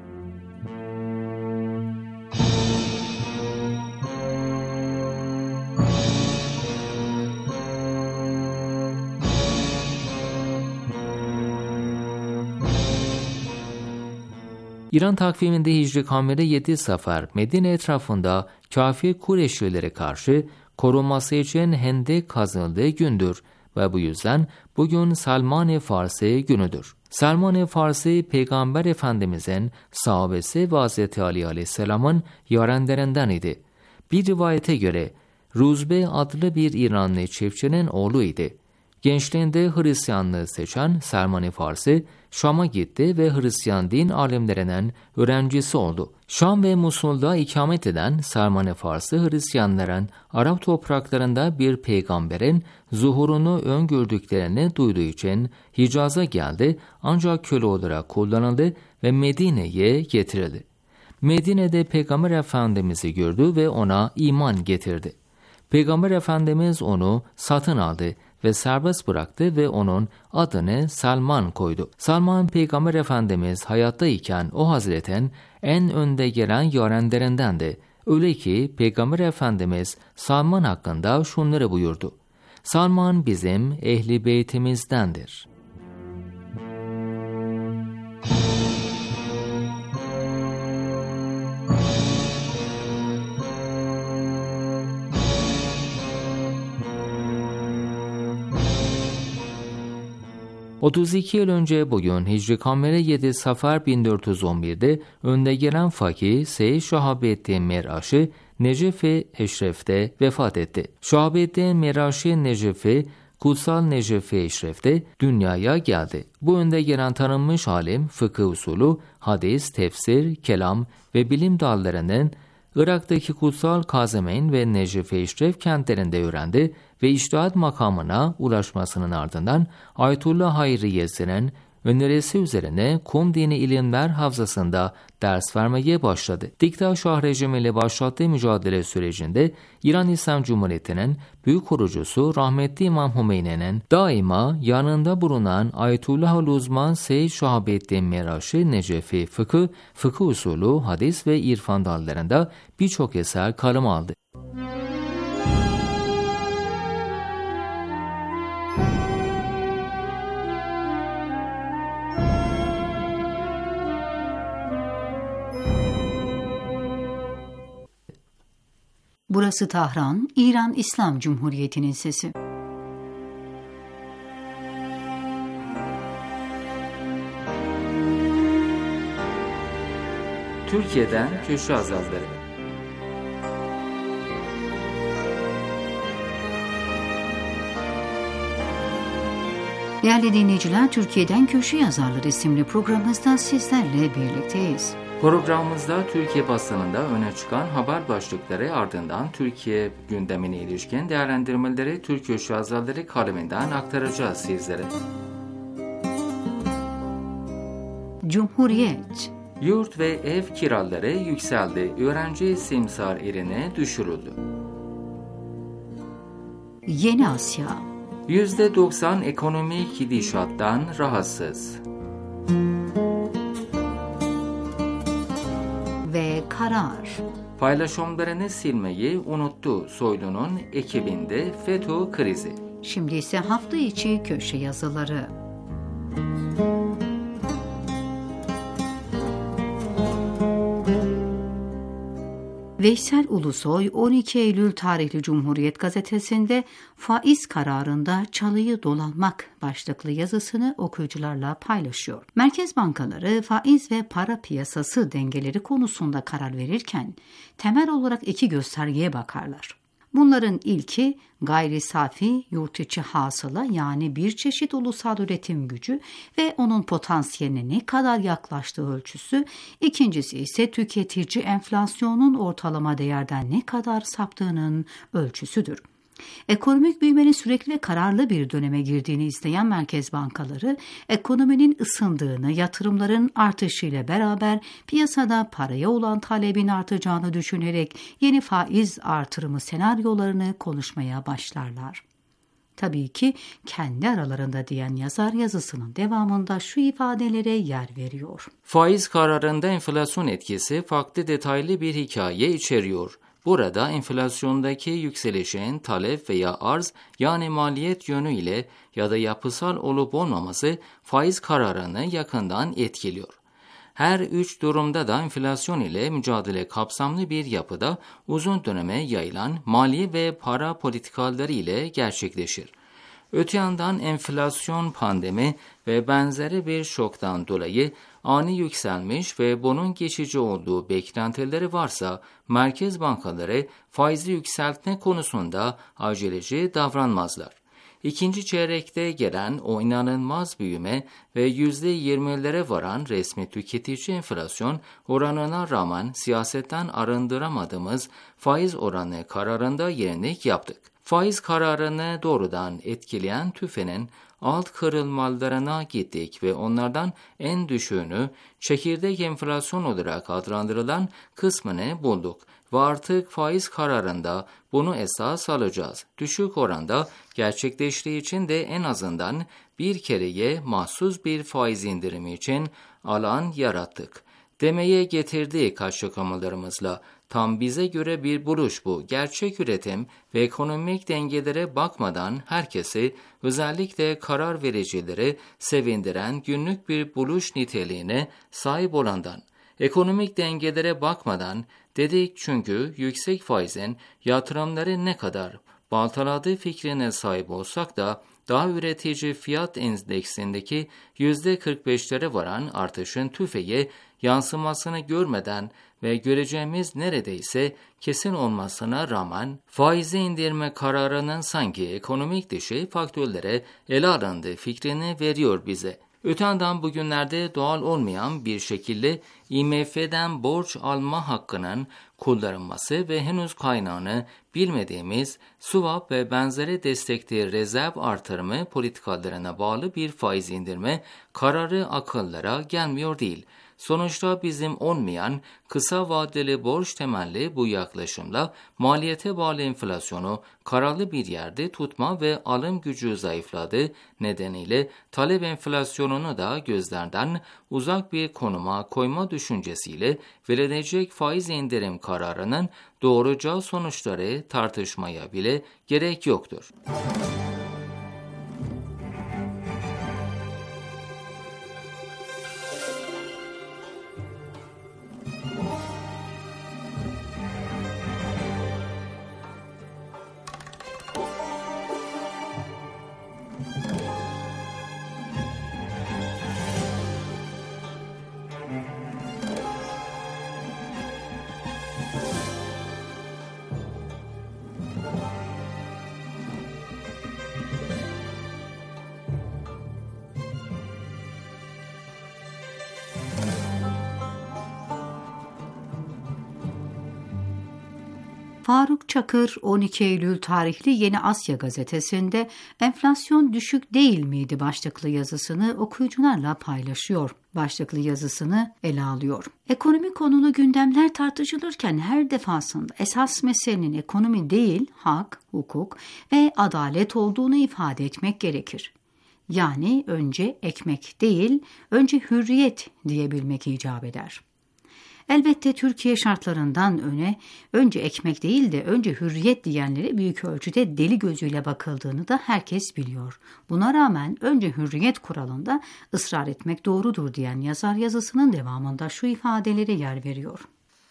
İran takviminde Hicri Kameri yedi Safer, Medine etrafında kafir Kureyşlilere karşı korunması için hendek kazıldığı gündür ve bu yüzden bugün Salman-ı Farsi günüdür. Salman-ı Farsi, Peygamber Efendimizin sahabesi ve Hazreti Ali Aleyhisselam'ın yarenlerinden idi. Bir rivayete göre Ruzbe adlı bir İranlı çiftçinin oğluydu. Gençliğinde Hristiyanlığı seçen Salman-ı Farsi, Şam'a gitti ve Hristiyan din alimlerinin öğrencisi oldu. Şam ve Musul'da ikamet eden Salman-ı Farsi, Hristiyanların Arap topraklarında bir peygamberin zuhurunu öngördüklerini duyduğu için Hicaz'a geldi, ancak köle olarak kullanıldı ve Medine'ye getirildi. Medine'de Peygamber Efendimiz'i gördü ve ona iman getirdi. Peygamber Efendimiz onu satın aldı ve serbest bıraktı ve onun adını Salman koydu. Salman, Peygamber Efendimiz hayattayken o hazretin en önde gelen yarenlerindendi. Öyle ki Peygamber Efendimiz Salman hakkında şunları buyurdu: Salman bizim ehli beytimizdendir. otuz iki yıl önce bugün Hicri Kameri yedi Safer bin dört yüz on bir'de önde gelen fakih Seyyid Şahabettin Meraşi Necef-i Eşref'te vefat etti. Şahabettin Meraşi Necef-i Kutsal Necef-i Eşref'te dünyaya geldi. Bu önde gelen tanınmış alim fıkıh usulü, hadis, tefsir, kelam ve bilim dallarının Irak'taki Kutsal Kazemeyn ve Necef-i Eşref kentlerinde öğrendi ve içtihat makamına ulaşmasının ardından Ayetullah Hayriyesi'nin önerisi üzerine Kum Dini İlimler Havzası'nda ders vermeye başladı. Dikta Şah rejimiyle başlattığı mücadele sürecinde İran İslam Cumhuriyeti'nin büyük kurucusu rahmetli İmam Hümeyni'nin daima yanında bulunan Ayetullah-ül Uzman Seyyid Şahabettin Meraşi Necefi fıkıh, fıkıh usulü, hadis ve irfan dallarında birçok eser kaleme aldı. Burası Tahran, İran İslam Cumhuriyeti'nin sesi. Türkiye'den Köşe Yazarları. Değerli dinleyiciler, Türkiye'den Köşe Yazarları isimli programımızda sizlerle birlikteyiz. Programımızda Türkiye basınında öne çıkan haber başlıkları, ardından Türkiye gündemine ilişkin değerlendirmeleri Türk Köşe Yazarları kaleminden aktaracağız sizlere. Cumhuriyet. Yurt ve ev kiraları yükseldi. Öğrenci simsar eline düşürüldü. Yeni Asya. yüzde doksan ekonomik gidişattan rahatsız. Ve karar. Paylaşımlarını silmeyi unuttu Soylu'nun ekibinde FETÖ krizi. Şimdi ise hafta içi köşe yazıları. Veysel Ulusoy on iki Eylül tarihli Cumhuriyet Gazetesi'nde faiz kararında çalıyı dolanmak başlıklı yazısını okuyucularla paylaşıyor. Merkez bankaları faiz ve para piyasası dengeleri konusunda karar verirken temel olarak iki göstergeye bakarlar. Bunların ilki gayri safi yurt içi hasıla, yani bir çeşit ulusal üretim gücü ve onun potansiyeline ne kadar yaklaştığı ölçüsü, ikincisi ise tüketici enflasyonun ortalama değerden ne kadar saptığının ölçüsüdür. Ekonomik büyümenin sürekli ve kararlı bir döneme girdiğini isteyen merkez bankaları, ekonominin ısındığını, yatırımların artışıyla beraber piyasada paraya olan talebin artacağını düşünerek yeni faiz artırımı senaryolarını konuşmaya başlarlar. Tabii ki kendi aralarında diyen yazar yazısının devamında şu ifadelere yer veriyor. Faiz kararında enflasyon etkisi farklı detaylı bir hikaye içeriyor. Burada enflasyondaki yükselişin talep veya arz, yani maliyet yönüyle ya da yapısal olup olmaması faiz kararını yakından etkiliyor. Her üç durumda da enflasyon ile mücadele kapsamlı bir yapıda uzun döneme yayılan maliye ve para politikaları ile gerçekleşir. Öte yandan enflasyon, pandemi ve benzeri bir şoktan dolayı ani yükselmiş ve bunun geçici olduğu beklentileri varsa merkez bankaları faizi yükseltme konusunda aceleci davranmazlar. İkinci çeyrekte gelen o inanılmaz büyüme ve yüzde yirmilere varan resmi tüketici enflasyon oranına rağmen siyasetten arındıramadığımız faiz oranı kararında yenilik yaptık. Faiz kararını doğrudan etkileyen TÜFE'nin alt kırılmalarına gittik ve onlardan en düşüğünü çekirdek enflasyon olarak adlandırılan kısmını bulduk ve artık faiz kararında bunu esas alacağız. Düşük oranda gerçekleştiği için de en azından bir kereye mahsus bir faiz indirimi için alan yarattık demeye getirdik açıklamalarımızla. Tam bize göre bir buluş bu. Gerçek üretim ve ekonomik dengelere bakmadan herkesi, özellikle karar vericileri sevindiren günlük bir buluş niteliğine sahip olandan. Ekonomik dengelere bakmadan dedik, çünkü yüksek faizin yatırımları ne kadar baltaladığı fikrine sahip olsak da daha üretici fiyat endeksindeki yüzde kırk beşlere varan artışın TÜFE'ye yansımasını görmeden ve göreceğimiz neredeyse kesin olmasına rağmen faizi indirme kararının sanki ekonomik dışı faktörlere ele alındığı fikrini veriyor bize. Öte yandan bugünlerde doğal olmayan bir şekilde I M F'den borç alma hakkının kullanılması ve henüz kaynağını bilmediğimiz swap ve benzeri destekli rezerv artırımı politikalarına bağlı bir faiz indirme kararı akıllara gelmiyor değil. Sonuçta bizim olmayan kısa vadeli borç temelli bu yaklaşımla maliyete bağlı enflasyonu kararlı bir yerde tutma ve alım gücü zayıfladığı nedeniyle talep enflasyonunu da gözlerden uzak bir konuma koyma düşüncesiyle verilecek faiz indirim kararının doğuracağı sonuçları tartışmaya bile gerek yoktur. Faruk Çakır on iki Eylül tarihli Yeni Asya gazetesinde enflasyon düşük değil miydi başlıklı yazısını okuyucularla paylaşıyor. Başlıklı yazısını ele alıyor. Ekonomi konulu gündemler tartışılırken her defasında esas meselenin ekonomi değil, hak, hukuk ve adalet olduğunu ifade etmek gerekir. Yani önce ekmek değil, önce hürriyet diyebilmek icap eder. Elbette Türkiye şartlarından öne önce ekmek değil de önce hürriyet diyenlere büyük ölçüde deli gözüyle bakıldığını da herkes biliyor. Buna rağmen önce hürriyet kuralında ısrar etmek doğrudur diyen yazar yazısının devamında şu ifadelere yer veriyor.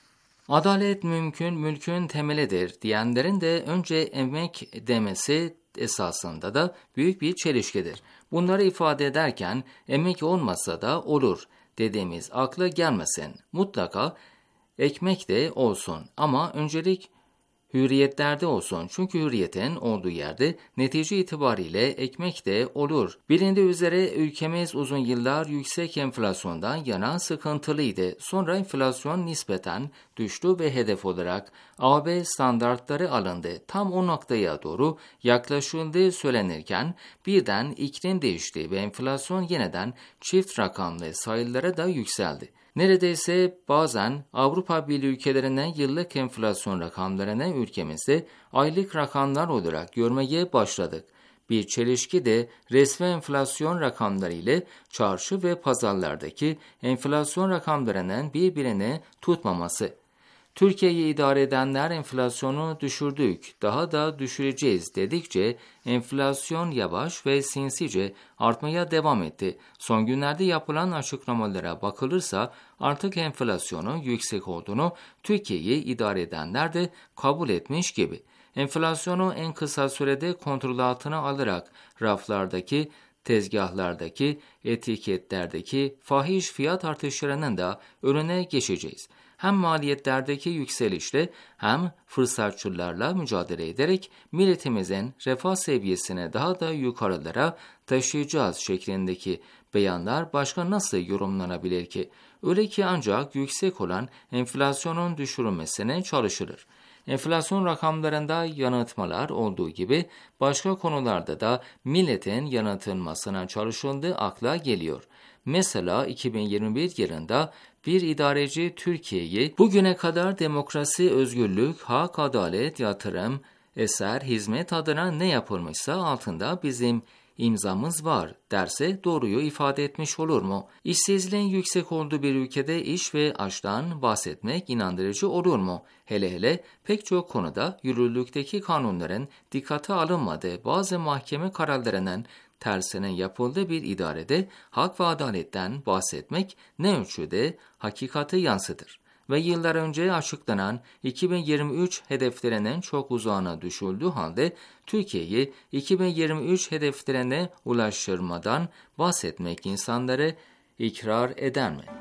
Adalet mümkün, mülkün temelidir diyenlerin de önce emek demesi esasında da büyük bir çelişkidir. Bunları ifade ederken emek olmasa da olur dediğimiz akla gelmesin. Mutlaka ekmek de olsun ama öncelik hürriyetlerde olsun. Çünkü hürriyetin olduğu yerde netice itibariyle ekmek de olur. Bilindiği üzere ülkemiz uzun yıllar yüksek enflasyondan yana sıkıntılıydı. Sonra enflasyon nispeten düştü ve hedef olarak A B standartları alındı. Tam o noktaya doğru yaklaşıldığı söylenirken birden iklim değişti ve enflasyon yeniden çift rakamlı sayılara da yükseldi. Neredeyse bazen Avrupa Birliği ülkelerinden yıllık enflasyon rakamlarını ülkemizde aylık rakamlar olarak görmeye başladık. Bir çelişki de resmi enflasyon rakamları ile çarşı ve pazarlardaki enflasyon rakamlarının birbirini tutmaması. Türkiye'yi idare edenler enflasyonu düşürdük, daha da düşüreceğiz dedikçe enflasyon yavaş ve sinsice artmaya devam etti. Son günlerde yapılan açıklamalara bakılırsa artık enflasyonun yüksek olduğunu Türkiye'yi idare edenler de kabul etmiş gibi. Enflasyonu en kısa sürede kontrol altına alarak raflardaki, tezgahlardaki, etiketlerdeki fahiş fiyat artışlarının da önüne geçeceğiz. Hem maliyetlerdeki yükselişle hem fırsatçılarla mücadele ederek milletimizin refah seviyesine daha da yukarılara taşıyacağız şeklindeki beyanlar başka nasıl yorumlanabilir ki? Öyle ki ancak yüksek olan enflasyonun düşürülmesine çalışılır. Enflasyon rakamlarında yanıltmalar olduğu gibi başka konularda da milletin yanıltılmasına çalışıldığı akla geliyor. Mesela iki bin yirmi bir yılında bir idareci Türkiye'yi bugüne kadar demokrasi, özgürlük, hak, adalet, yatırım, eser, hizmet adına ne yapılmışsa altında bizim imzamız var derse doğruyu ifade etmiş olur mu? İşsizliğin yüksek olduğu bir ülkede iş ve açtan bahsetmek inandırıcı olur mu? Hele hele pek çok konuda yürürlükteki kanunların dikkate alınmadığı bazı mahkeme kararlarının tersine yapıldığı bir idarede hak ve adaletten bahsetmek ne ölçüde hakikati yansıtır. Ve yıllar önce açıklanan iki bin yirmi üç hedeflerinin çok uzağına düşüldüğü halde Türkiye'yi iki bin yirmi üç hedeflerine ulaştırmadan bahsetmek insanları ikrar eder mi?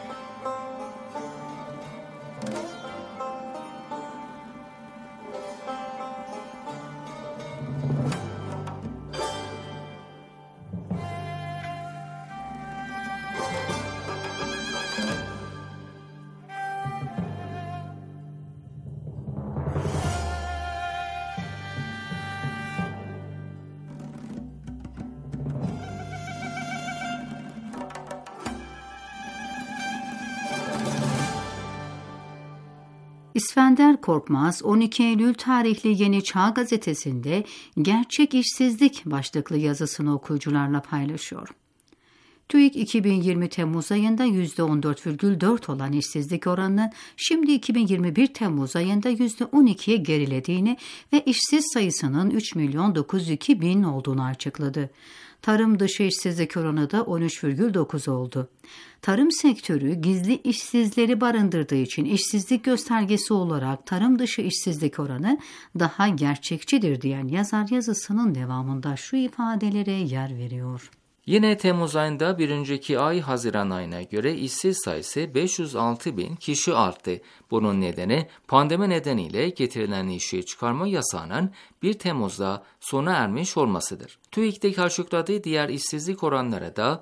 İskender Korkmaz on iki Eylül tarihli Yeni Çağ gazetesinde Gerçek işsizlik başlıklı yazısını okuyucularla paylaşıyor. TÜİK iki bin yirmi Temmuz ayında yüzde on dört virgül dört olan işsizlik oranının şimdi iki bin yirmi bir Temmuz ayında yüzde on ikiye gerilediğini ve işsiz sayısının üç milyon dokuz yüz iki bin olduğunu açıkladı. Tarım dışı işsizlik oranı da on üç virgül dokuz oldu. Tarım sektörü gizli işsizleri barındırdığı için işsizlik göstergesi olarak tarım dışı işsizlik oranı daha gerçekçidir diyen yazar yazısının devamında şu ifadelere yer veriyor. Yine Temmuz ayında bir önceki ay Haziran ayına göre işsiz sayısı beş yüz altı bin kişi arttı. Bunun nedeni pandemi nedeniyle getirilen işi çıkarma yasağının bir Temmuz'da sona ermiş olmasıdır. TÜİK'teki açıkladığı diğer işsizlik oranları da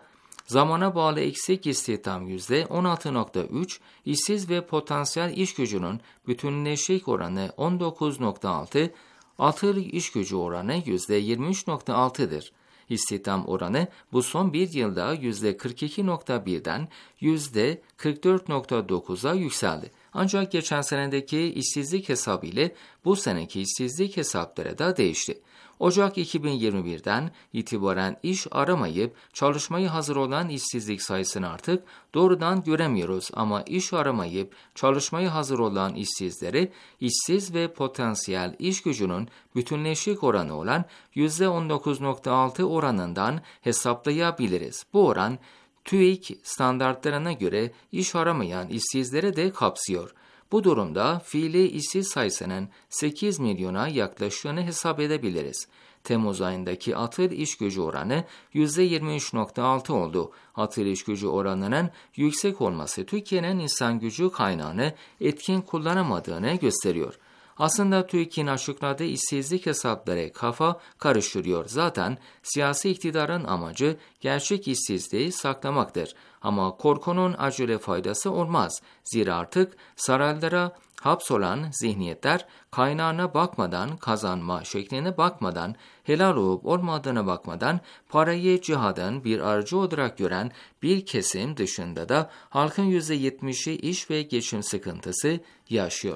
Zamana bağlı eksik istihdam yüzde on altı nokta üç, işsiz ve potansiyel iş gücünün bütünleşik oranı on dokuz nokta altı, atıl iş gücü oranı yüzde yirmi üç nokta altı'dır. İstihdam oranı bu son bir yılda yüzde kırk iki nokta bir'den yüzde kırk dört nokta dokuz'a yükseldi. Ancak geçen senedeki işsizlik hesabı ile bu seneki işsizlik hesapları da değişti. Ocak iki bin yirmi bir'den itibaren iş aramayıp çalışmaya hazır olan işsizlik sayısını artık doğrudan göremiyoruz ama iş aramayıp çalışmaya hazır olan işsizleri işsiz ve potansiyel iş gücünün bütünleşik oranı olan yüzde on dokuz nokta altı oranından hesaplayabiliriz. Bu oran TÜİK standartlarına göre iş aramayan işsizleri de kapsıyor. Bu durumda fiili işsiz sayısının sekiz milyona yaklaştığını hesap edebiliriz. Temmuz ayındaki atıl iş gücü oranı yüzde yirmi üç nokta altı oldu. Atıl iş gücü oranının yüksek olması Türkiye'nin insan gücü kaynağını etkin kullanamadığını gösteriyor. Aslında TÜİK'in açıkladığı işsizlik hesapları kafa karıştırıyor. Zaten siyasi iktidarın amacı gerçek işsizliği saklamaktır. Ama korkunun acele faydası olmaz. Zira artık saraylara hapsolan zihniyetler kaynağına bakmadan, kazanma şekline bakmadan, helal olup olmadığına bakmadan parayı cihadın bir aracı olarak gören bir kesim dışında da halkın yüzde yetmiş'i iş ve geçim sıkıntısı yaşıyor.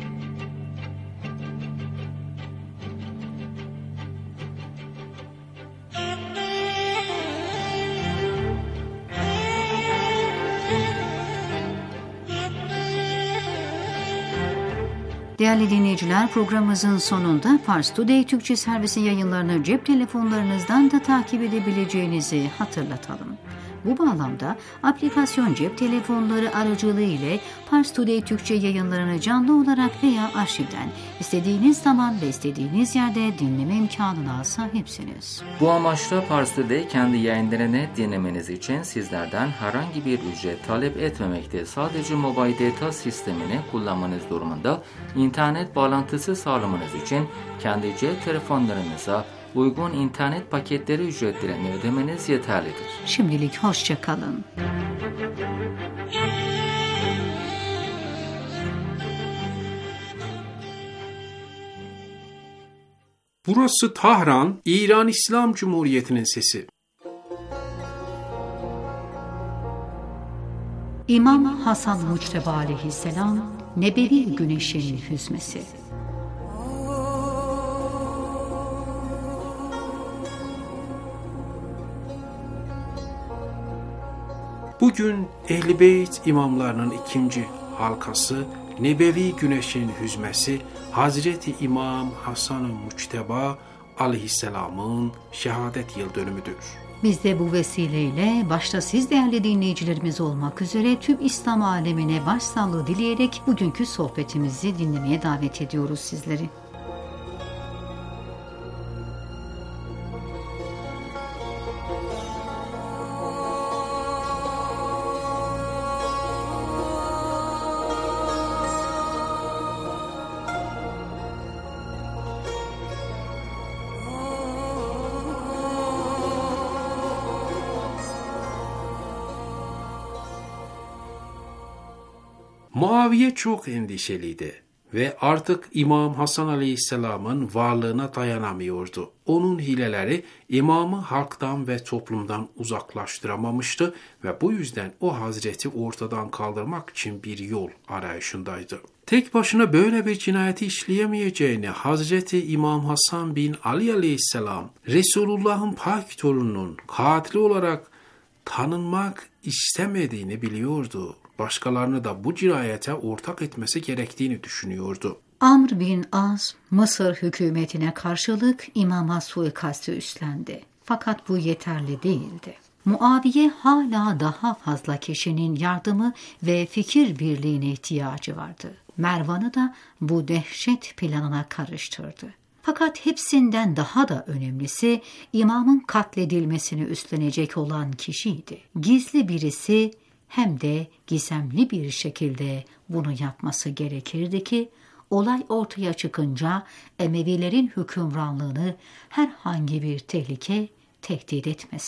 Değerli dinleyiciler, programımızın sonunda Pars Today Türkçe servisi yayınlarını cep telefonlarınızdan da takip edebileceğinizi hatırlatalım. Bu bağlamda aplikasyon cep telefonları aracılığı ile Pars Today Türkçe yayınlarını canlı olarak veya arşivden istediğiniz zaman ve istediğiniz yerde dinleme imkanına sahipsiniz. Bu amaçla Pars Today kendi yayınlarını dinlemeniz için sizlerden herhangi bir ücret talep etmemekte. Sadece mobile data sistemini kullanmanız durumunda internet bağlantısı sağlamanız için kendi cep telefonlarınıza uygun internet paketleri ücretlerini ödemeniz yeterlidir. Şimdilik hoşça kalın. Burası Tahran, İran İslam Cumhuriyeti'nin sesi. İmam Hasan Muçteba Aleyhisselam, Nebevi Güneşin Hüzmesi. Bugün Ehl-i Beyt imamlarının ikinci halkası Nebevi Güneşin Hüzmesi Hazreti İmam Hasan-ı Muçteba Aleyhisselam'ın şehadet yıl dönümüdür. Biz de bu vesileyle başta siz değerli dinleyicilerimiz olmak üzere tüm İslam alemine başsağlığı dileyerek bugünkü sohbetimizi dinlemeye davet ediyoruz sizleri. Muaviye çok endişeliydi ve artık İmam Hasan Aleyhisselam'ın varlığına dayanamıyordu. Onun hileleri imamı halktan ve toplumdan uzaklaştıramamıştı ve bu yüzden o Hazreti ortadan kaldırmak için bir yol arayışındaydı. Tek başına böyle bir cinayeti işleyemeyeceğini Hazreti İmam Hasan bin Ali Aleyhisselam, Resulullah'ın pak torununun katili olarak tanınmak istemediğini biliyordu. Başkalarını da bu cinayete ortak etmesi gerektiğini düşünüyordu. Amr bin As, Mısır hükümetine karşılık imama suikastı üstlendi. Fakat bu yeterli değildi. Muaviye hala daha fazla kişinin yardımı ve fikir birliğine ihtiyacı vardı. Mervan'ı da bu dehşet planına karıştırdı. Fakat hepsinden daha da önemlisi imamın katledilmesini üstlenecek olan kişiydi. Gizli birisi hem de gizemli bir şekilde bunu yapması gerekirdi ki olay ortaya çıkınca Emevilerin hükümranlığını herhangi bir tehlike tehdit etmesin.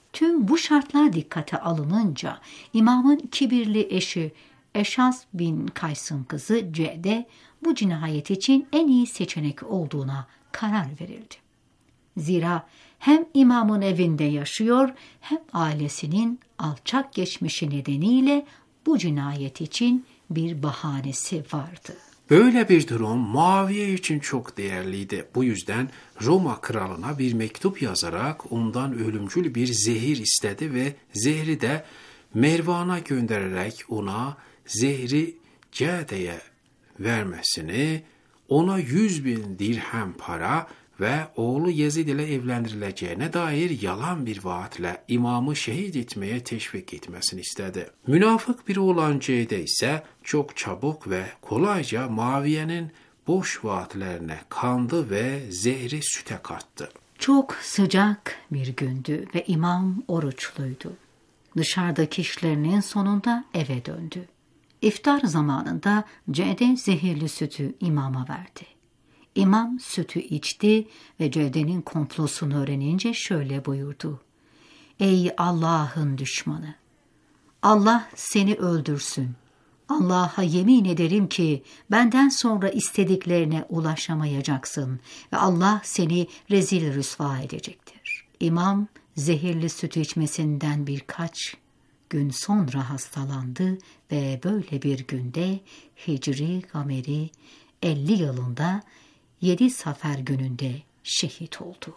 Tüm bu şartlar dikkate alınınca imamın kibirli eşi Eşas bin Kays'ın kızı Cede bu cinayet için en iyi seçenek olduğuna karar verildi. Zira hem imamın evinde yaşıyor hem ailesinin alçak geçmişi nedeniyle bu cinayet için bir bahanesi vardı. Böyle bir durum Muaviye için çok değerliydi. Bu yüzden Roma kralına bir mektup yazarak ondan ölümcül bir zehir istedi ve zehri de Mervan'a göndererek ona zehri Cede'ye vermesini, ona yüz bin dirhem para ve oğlu Yezid ile evlendirileceğine dair yalan bir vaatle imamı şehit etmeye teşvik etmesini istedi. Münafık biri olan Cede ise çok çabuk ve kolayca Muaviye'nin boş vaatlerine kandı ve zehri süte kattı. Çok sıcak bir gündü ve imam oruçluydu. Dışarıdaki işlerinin sonunda eve döndü. İftar zamanında Cede zehirli sütü imama verdi. İmam sütü içti ve Cede'nin komplosunu öğrenince şöyle buyurdu. Ey Allah'ın düşmanı! Allah seni öldürsün. Allah'a yemin ederim ki benden sonra istediklerine ulaşamayacaksın ve Allah seni rezil rüsva edecektir. İmam zehirli sütü içmesinden birkaç gün sonra hastalandı ve böyle bir günde Hicri Gameri elli yılında yedi Safer gününde şehit oldu.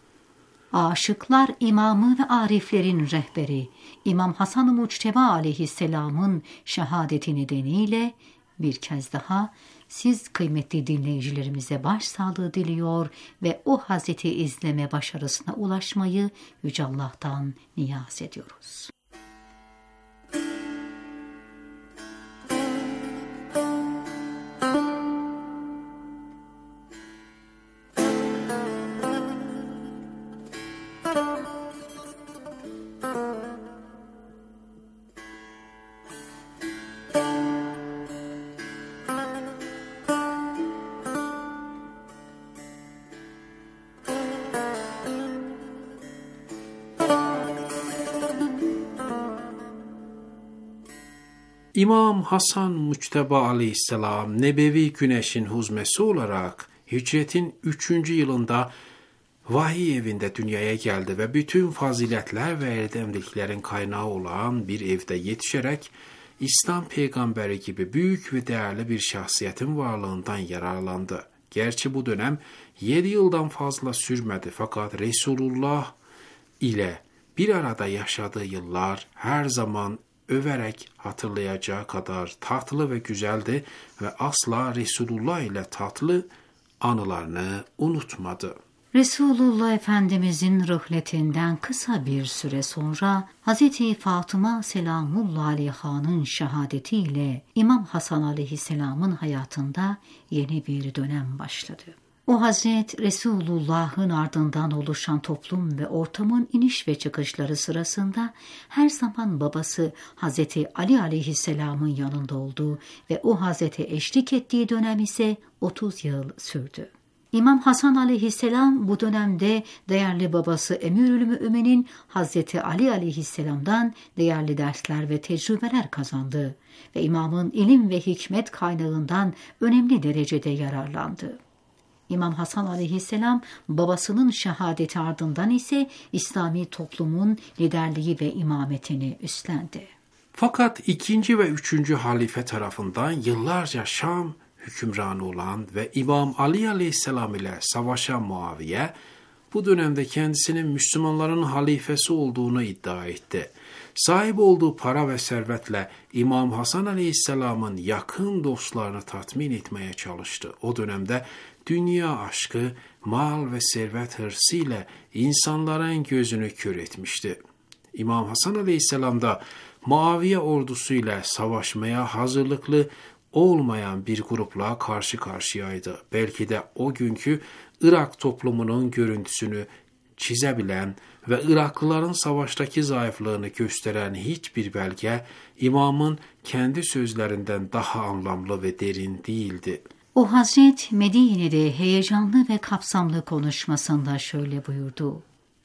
Aşıklar imamı ve ariflerin rehberi İmam Hasan-ı Muçteba aleyhisselamın şehadeti nedeniyle bir kez daha siz kıymetli dinleyicilerimize başsağlığı diliyor ve o Hazreti izleme başarısına ulaşmayı Yüce Allah'tan niyaz ediyoruz. İmam Hasan Muçteba aleyhisselam nebevi güneşin huzmesi olarak hicretin üçüncü yılında vahiy evinde dünyaya geldi ve bütün faziletler ve erdemliklerin kaynağı olan bir evde yetişerek İslam peygamberi gibi büyük ve değerli bir şahsiyetin varlığından yararlandı. Gerçi bu dönem yedi yıldan fazla sürmedi fakat Resulullah ile bir arada yaşadığı yıllar her zaman överek hatırlayacağı kadar tatlı ve güzeldi ve asla Resulullah ile tatlı anılarını unutmadı. Resulullah Efendimizin rıhletinden kısa bir süre sonra Hazreti Fatıma Selamullah Aleyha'nın şehadetiyle İmam Hasan Aleyhisselam'ın hayatında yeni bir dönem başladı. O Hazret Resulullah'ın ardından oluşan toplum ve ortamın iniş ve çıkışları sırasında her zaman babası Hazreti Ali Aleyhisselam'ın yanında olduğu ve o Hazreti eşlik ettiği dönem ise otuz yıl sürdü. İmam Hasan Aleyhisselam bu dönemde değerli babası Emirül Mü'minin Hazreti Ali Aleyhisselam'dan değerli dersler ve tecrübeler kazandı ve imamın ilim ve hikmet kaynağından önemli derecede yararlandı. İmam Hasan Aleyhisselam babasının şehadeti ardından ise İslami toplumun liderliği ve imametini üstlendi. Fakat ikinci ve üçüncü halife tarafından yıllarca Şam hükümranı olan ve İmam Ali Aleyhisselam ile savaşan Muaviye, bu dönemde kendisinin Müslümanların halifesi olduğunu iddia etti. Sahip olduğu para ve servetle İmam Hasan Aleyhisselam'ın yakın dostlarını tatmin etmeye çalıştı. O dönemde dünya aşkı, mal ve servet hırsıyla insanların gözünü kör etmişti. İmam Hasan Aleyhisselam da Muaviye ordusuyla savaşmaya hazırlıklı olmayan bir grupla karşı karşıyaydı. Belki de o günkü Irak toplumunun görüntüsünü çizebilen ve Iraklıların savaştaki zayıflığını gösteren hiçbir belge imamın kendi sözlerinden daha anlamlı ve derin değildi. O Hazret Medine'de heyecanlı ve kapsamlı konuşmasında şöyle buyurdu.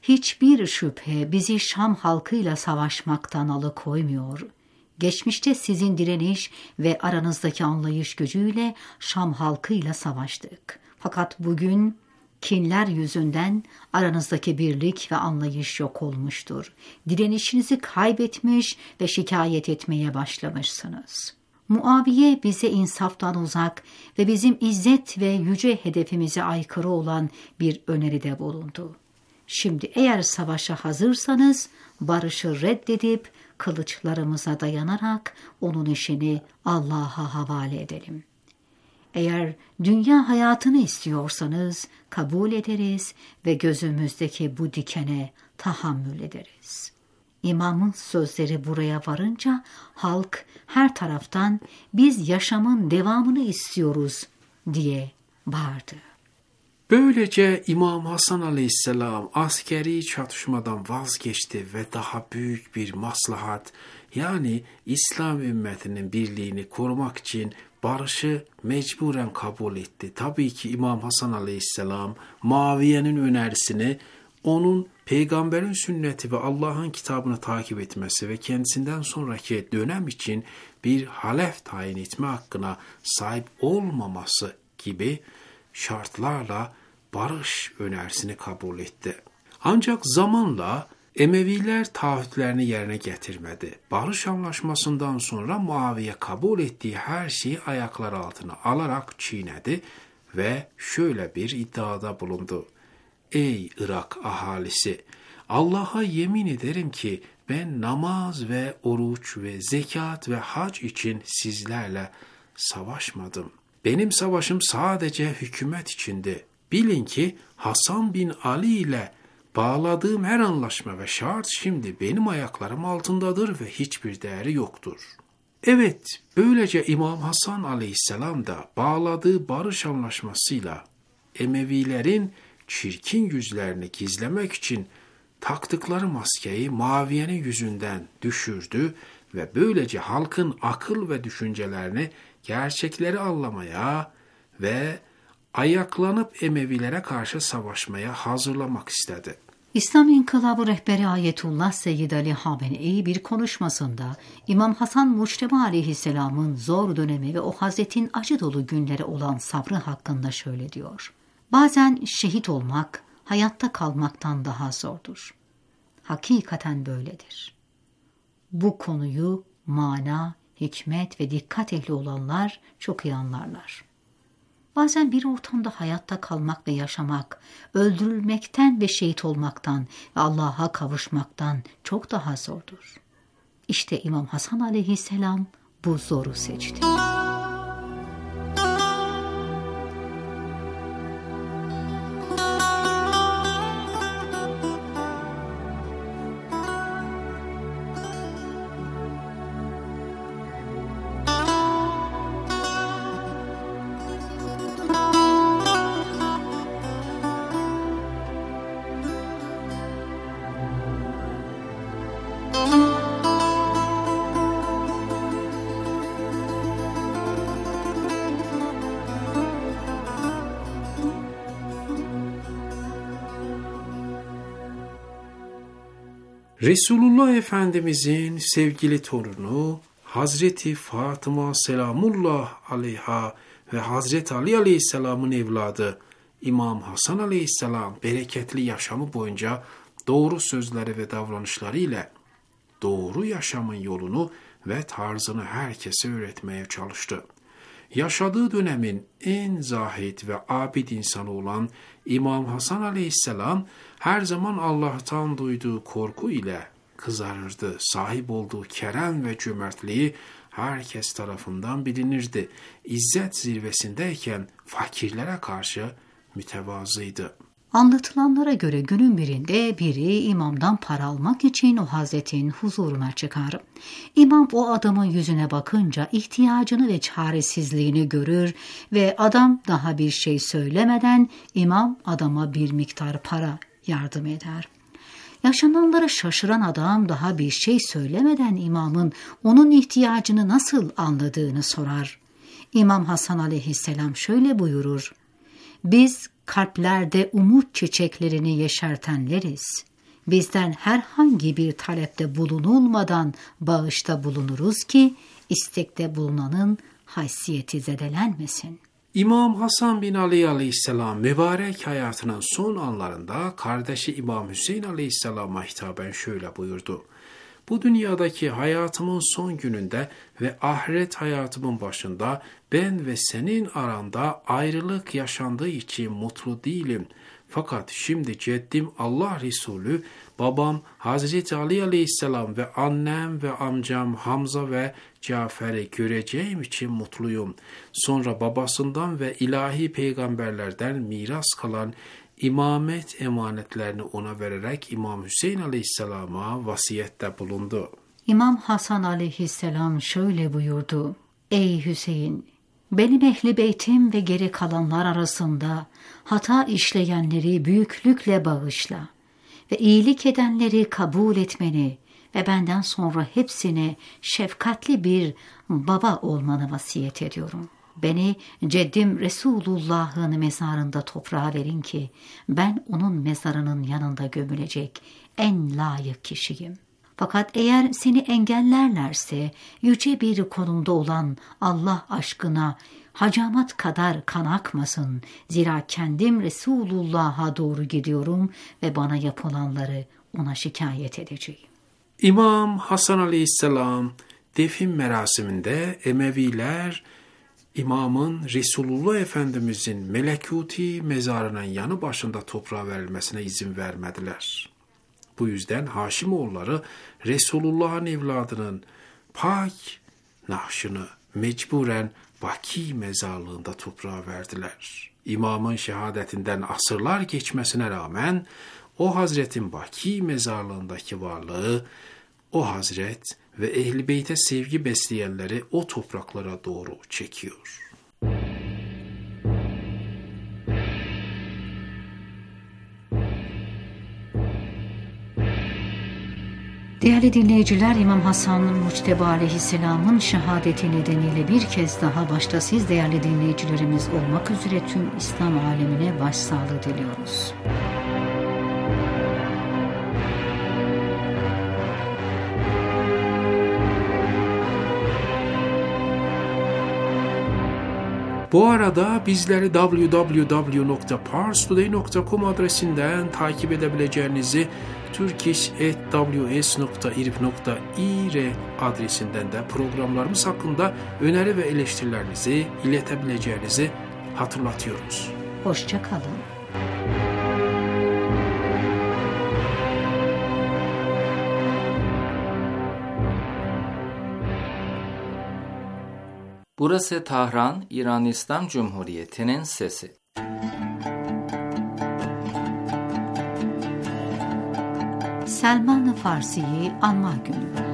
Hiçbir şüphe bizi Şam halkıyla savaşmaktan alıkoymuyor. Geçmişte sizin direniş ve aranızdaki anlayış gücüyle Şam halkıyla savaştık. Fakat bugün kinler yüzünden aranızdaki birlik ve anlayış yok olmuştur. Direnişinizi kaybetmiş ve şikayet etmeye başlamışsınız. Muaviye bize insaftan uzak ve bizim izzet ve yüce hedefimize aykırı olan bir öneride bulundu. Şimdi eğer savaşa hazırsanız barışı reddedip kılıçlarımıza dayanarak onun işini Allah'a havale edelim. Eğer dünya hayatını istiyorsanız kabul ederiz ve gözümüzdeki bu dikene tahammül ederiz. İmamın sözleri buraya varınca halk her taraftan biz yaşamın devamını istiyoruz diye bağırdı. Böylece İmam Hasan Aleyhisselam askeri çatışmadan vazgeçti ve daha büyük bir maslahat, yani İslam ümmetinin birliğini korumak için barışı mecburen kabul etti. Tabii ki İmam Hasan Aleyhisselam Muaviye'nin önerisini, onun peygamberin sünneti ve Allah'ın kitabını takip etmesi ve kendisinden sonraki dönem için bir halef tayin etme hakkına sahip olmaması gibi şartlarla barış önerisini kabul etti. Ancak zamanla Emeviler taahhütlerini yerine getirmedi. Barış anlaşmasından sonra Muaviye kabul ettiği her şeyi ayaklar altına alarak çiğnedi ve şöyle bir iddiada bulundu. Ey Irak ahalisi! Allah'a yemin ederim ki ben namaz ve oruç ve zekat ve hac için sizlerle savaşmadım. Benim savaşım sadece hükümet içindi. Bilin ki Hasan bin Ali ile bağladığım her anlaşma ve şart şimdi benim ayaklarım altındadır ve hiçbir değeri yoktur. Evet, böylece İmam Hasan Aleyhisselam da bağladığı barış anlaşmasıyla Emevilerin çirkin yüzlerini gizlemek için taktıkları maskeyi Muaviye'nin yüzünden düşürdü ve böylece halkın akıl ve düşüncelerini gerçekleri anlamaya ve ayaklanıp Emevilere karşı savaşmaya hazırlamak istedi. İslam İnkılabı rehberi Ayetullah Seyyid Ali Hamenei bir konuşmasında İmam Hasan Muşteba Aleyhisselam'ın zor dönemi ve o Hazretin acı dolu günleri olan sabrı hakkında şöyle diyor. Bazen şehit olmak hayatta kalmaktan daha zordur. Hakikaten böyledir. Bu konuyu mana, hikmet ve dikkat ehli olanlar çok iyi anlarlar. Bazen bir ortamda hayatta kalmak ve yaşamak, öldürülmekten ve şehit olmaktan ve Allah'a kavuşmaktan çok daha zordur. İşte İmam Hasan Aleyhisselam bu zoru seçti. Resulullah Efendimizin sevgili torunu Hazreti Fatıma selamullah aleyha ve Hazreti Ali aleyhisselamın evladı İmam Hasan aleyhisselam bereketli yaşamı boyunca doğru sözleri ve davranışları ile doğru yaşamın yolunu ve tarzını herkese öğretmeye çalıştı. Yaşadığı dönemin en zahid ve abid insanı olan İmam Hasan aleyhisselam her zaman Allah'tan duyduğu korku ile kızarırdı. Sahip olduğu kerem ve cömertliği herkes tarafından bilinirdi. İzzet zirvesindeyken fakirlere karşı mütevazıydı. Anlatılanlara göre günün birinde biri imamdan para almak için o Hazretin huzuruna çıkar. İmam o adamın yüzüne bakınca ihtiyacını ve çaresizliğini görür ve adam daha bir şey söylemeden imam adama bir miktar para yardım eder. Yaşananlara şaşıran adam daha bir şey söylemeden imamın onun ihtiyacını nasıl anladığını sorar. İmam Hasan aleyhisselam şöyle buyurur: Biz kalplerde umut çiçeklerini yeşertenleriz. bizden herhangi bir talepte bulunulmadan bağışta bulunuruz ki istekte bulunanın haysiyeti zedelenmesin. İmam Hasan bin Ali aleyhisselam mübarek hayatının son anlarında kardeşi İmam Hüseyin aleyhisselama hitaben şöyle buyurdu. Bu dünyadaki hayatımın son gününde ve ahiret hayatımın başında ben ve senin aranda ayrılık yaşandığı için mutlu değilim. Fakat şimdi ceddim Allah Resulü, babam Hazreti Ali aleyhisselam ve annem ve amcam Hamza ve Cafer'i göreceğim için mutluyum. Sonra babasından ve ilahi peygamberlerden miras kalan imamet emanetlerini ona vererek İmam Hüseyin aleyhisselama vasiyette bulundu. İmam Hasan aleyhisselam şöyle buyurdu. Ey Hüseyin! Benim ehli beytim ve geri kalanlar arasında hata işleyenleri büyüklükle bağışla ve iyilik edenleri kabul etmeni ve benden sonra hepsine şefkatli bir baba olmanı vasiyet ediyorum. Beni ceddim Resulullah'ın mezarında toprağa verin ki ben onun mezarının yanında gömülecek en layık kişiyim. Fakat eğer seni engellerlerse yüce bir konumda olan Allah aşkına hacamat kadar kan akmasın. Zira kendim Resulullah'a doğru gidiyorum ve bana yapılanları ona şikayet edeceğim. İmam Hasan aleyhisselam defin merasiminde Emeviler İmamın Resulullah Efendimizin melekuti mezarının yanı başında toprağa verilmesine izin vermediler. Bu yüzden Haşimoğulları Resulullah'ın evladının pak nahşını mecburen Baki mezarlığında toprağa verdiler. İmamın şehadetinden asırlar geçmesine rağmen o Hazretin Baki mezarlığındaki varlığı, o Hazret ve Ehl-i Beyt'e sevgi besleyenleri o topraklara doğru çekiyor. Değerli dinleyiciler, İmam Hasan Muçteba Aleyhisselam'ın şehadeti nedeniyle bir kez daha başta siz değerli dinleyicilerimiz olmak üzere tüm İslam alemine başsağlığı diliyoruz. Bu arada bizleri double-u double-u double-u nokta parstoday nokta com adresinden takip edebileceğinizi, turkish at w s nokta irib nokta i r adresinden de programlarımız hakkında öneri ve eleştirilerinizi iletebileceğinizi hatırlatıyoruz. Hoşça kalın. Burası Tahran, İran İslam Cumhuriyeti'nin sesi. Selman-ı Farsi'yi anma günü.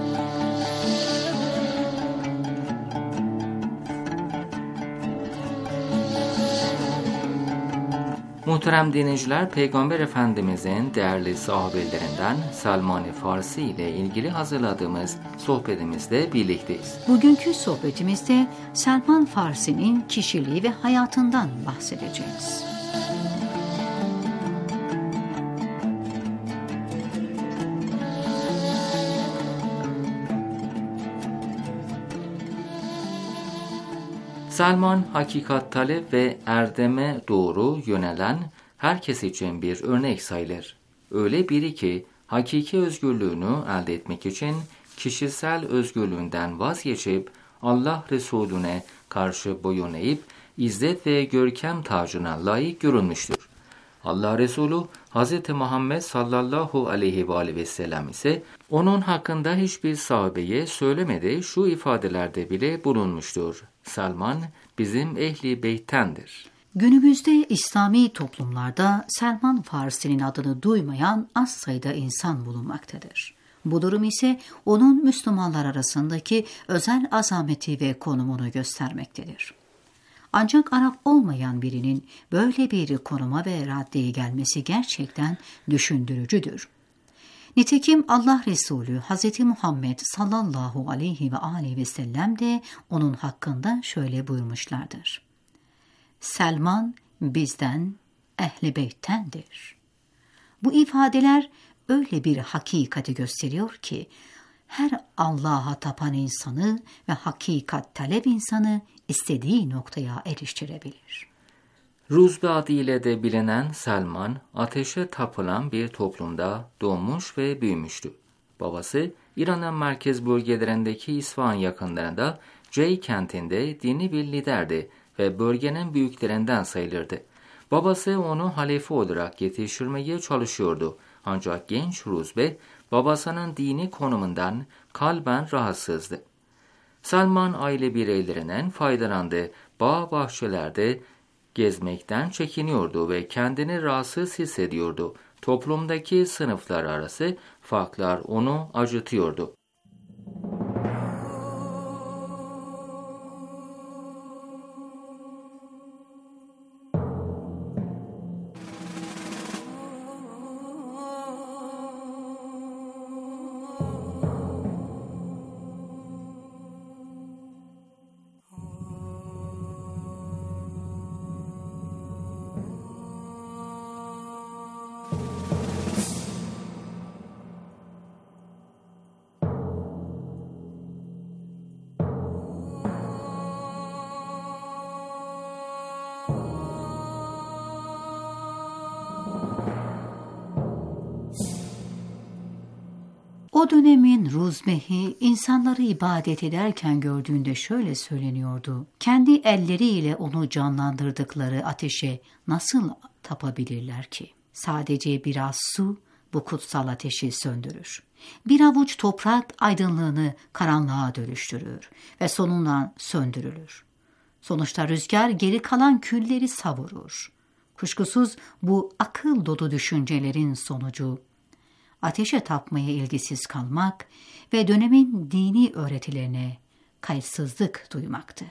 Muhterem dinleyiciler, Peygamber Efendimizin değerli sahabelerinden Selman-ı Farsi ile ilgili hazırladığımız sohbetimizde birlikteyiz. Bugünkü sohbetimizde Selman Farsi'nin kişiliği ve hayatından bahsedeceğiz. Selman, hakikat talep ve erdeme doğru yönelen herkes için bir örnek sayılır. Öyle biri ki hakiki özgürlüğünü elde etmek için kişisel özgürlüğünden vazgeçip Allah Resulüne karşı boyun eğip izzet ve görkem tacına layık görülmüştür. Allah Resulü Hz. Muhammed sallallahu aleyhi ve aleyhi ve sellem ise onun hakkında hiçbir sahabeye söylemediği şu ifadelerde bile bulunmuştur. Selman bizim ehli beyttendir. Günümüzde İslami toplumlarda Selman Farsi'nin adını duymayan az sayıda insan bulunmaktadır. Bu durum ise onun Müslümanlar arasındaki özel azameti ve konumunu göstermektedir. Ancak Arap olmayan birinin böyle bir konuma ve raddeye gelmesi gerçekten düşündürücüdür. Nitekim Allah Resulü Hz. Muhammed sallallahu aleyhi ve aleyhi ve sellem de onun hakkında şöyle buyurmuşlardır. Selman bizden, Ehl-i Beyt'tendir. Bu ifadeler öyle bir hakikati gösteriyor ki her Allah'a tapan insanı ve hakikat talep insanı istediği noktaya eriştirebilir. Ruzbe adıyla de bilinen Selman, ateşe tapılan bir toplumda doğmuş ve büyümüştü. Babası, İran'ın merkez bölgelerindeki İsfahan yakınlarında Cey kentinde dini bir liderdi ve bölgenin büyüklerinden sayılırdı. Babası onu halife olarak yetiştirmeye çalışıyordu. Ancak genç Ruzbe, babasının dini konumundan kalben rahatsızdı. Selman aile bireylerinden faydalandı. Bağ bahçelerde gezmekten çekiniyordu ve kendini rahatsız hissediyordu. Toplumdaki sınıflar arası farklar onu acıtıyordu. O dönemin Ruzbehi insanları ibadet ederken gördüğünde şöyle söyleniyordu: kendi elleriyle onu canlandırdıkları ateşe nasıl tapabilirler ki? Sadece biraz su bu kutsal ateşi söndürür. Bir avuç toprak aydınlığını karanlığa dönüştürür ve sonundan söndürülür. Sonuçta rüzgar geri kalan külleri savurur. Kuşkusuz bu akıl dolu düşüncelerin sonucu ateşe tapmaya ilgisiz kalmak ve dönemin dini öğretilerine kayıtsızlık duymaktı.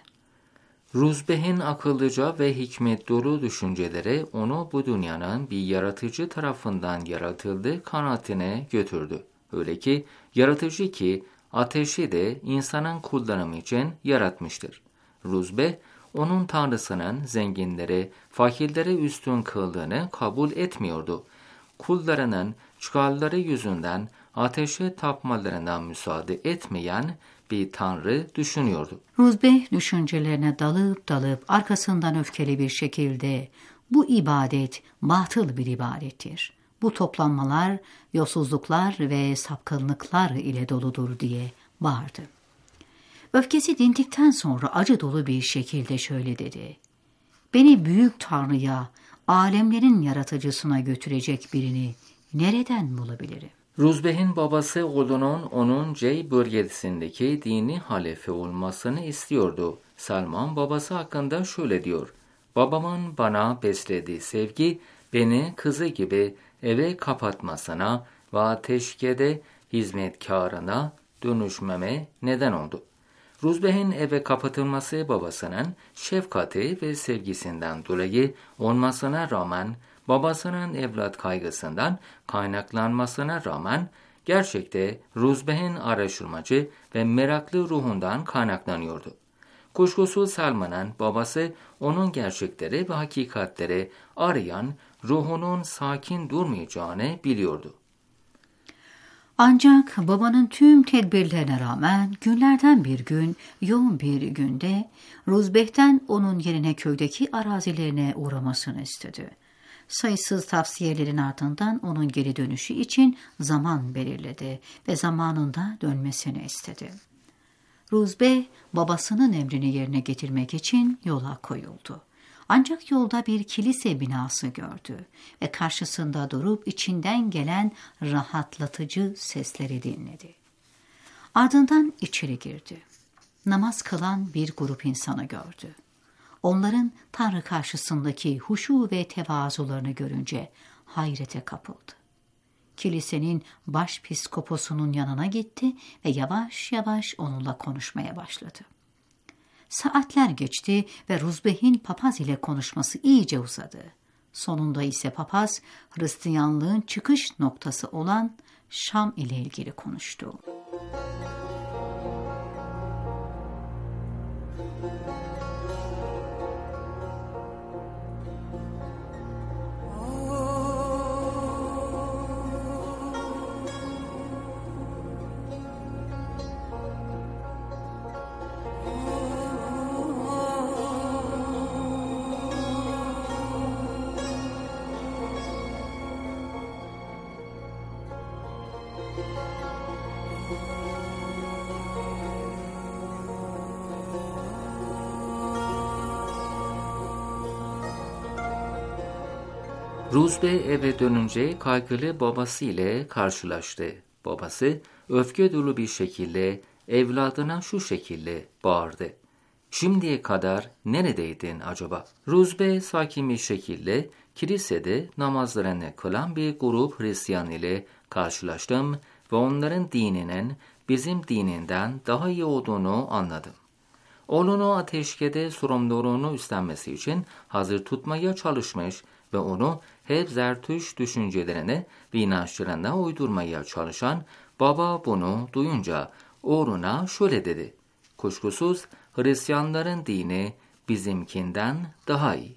Ruzbeh'in akıllıca ve hikmet dolu düşünceleri onu bu dünyanın bir yaratıcı tarafından yaratıldığı kanaatine götürdü. Öyle ki yaratıcı ki ateşi de insanın kullanımı için yaratmıştır. Ruzbeh, onun tanrısının zenginleri, fakirleri üstün kıldığını kabul etmiyordu. Kullarının çıkarları yüzünden ateşe tapmalarına müsaade etmeyen bir tanrı düşünüyordu. Ruzbeh düşüncelerine dalıp dalıp arkasından öfkeli bir şekilde bu ibadet batıl bir ibadettir. Bu toplanmalar yolsuzluklar ve sapkınlıklar ile doludur diye bağırdı. Öfkesi dindikten sonra acı dolu bir şekilde şöyle dedi: beni büyük Tanrı'ya, alemlerin yaratıcısına götürecek birini nereden bulabilirim? Ruzbeh'in babası oğlunun onun Cey bölgesindeki dini halife olmasını istiyordu. Selman babası hakkında şöyle diyor: babamın bana beslediği sevgi beni kızı gibi eve kapatmasına ve ateşkede hizmetkarına dönüşmeme neden oldu. Ruzbeh'in eve kapatılması babasının şefkati ve sevgisinden dolayı olmasına rağmen, babasının evlat kaygısından kaynaklanmasına rağmen gerçekte Ruzbeh'in araştırmacı ve meraklı ruhundan kaynaklanıyordu. Kuşkusuz Selman'ın babası onun gerçekleri ve hakikatleri arayan ruhunun sakin durmayacağını biliyordu. Ancak babanın tüm tedbirlerine rağmen günlerden bir gün, yoğun bir günde Ruzbeh'ten onun yerine köydeki arazilerine uğramasını istedi. Sayısız tavsiyelerin ardından onun geri dönüşü için zaman belirledi ve zamanında dönmesini istedi. Ruzbeh babasının emrini yerine getirmek için yola koyuldu. Ancak yolda bir kilise binası gördü ve karşısında durup içinden gelen rahatlatıcı sesleri dinledi. Ardından içeri girdi. Namaz kılan bir grup insanı gördü. Onların Tanrı karşısındaki huşu ve tevazularını görünce hayrete kapıldı. Kilisenin başpiskoposunun yanına gitti ve yavaş yavaş onunla konuşmaya başladı. Saatler geçti ve Ruzbeh'in papaz ile konuşması iyice uzadı. Sonunda ise papaz Hristiyanlığın çıkış noktası olan Şam ile ilgili konuştu. Ruzbe eve dönünce kaygılı babası ile karşılaştı. Babası öfke dolu bir şekilde evladına şu şekilde bağırdı. Şimdiye kadar neredeydin acaba? Ruzbe sakin bir şekilde kilisede namazlarını kılan bir grup Hristiyan ile karşılaştım ve onların dininin bizim dininden daha iyi olduğunu anladım. Oğlunu ateşkede sorumluluğunu üstlenmesi için hazır tutmaya çalışmış ve onu hep Zertüş düşüncelerine ve inançlarına uydurmaya çalışan baba bunu duyunca oğluna şöyle dedi. Kuşkusuz Hristiyanların dini bizimkinden daha iyi.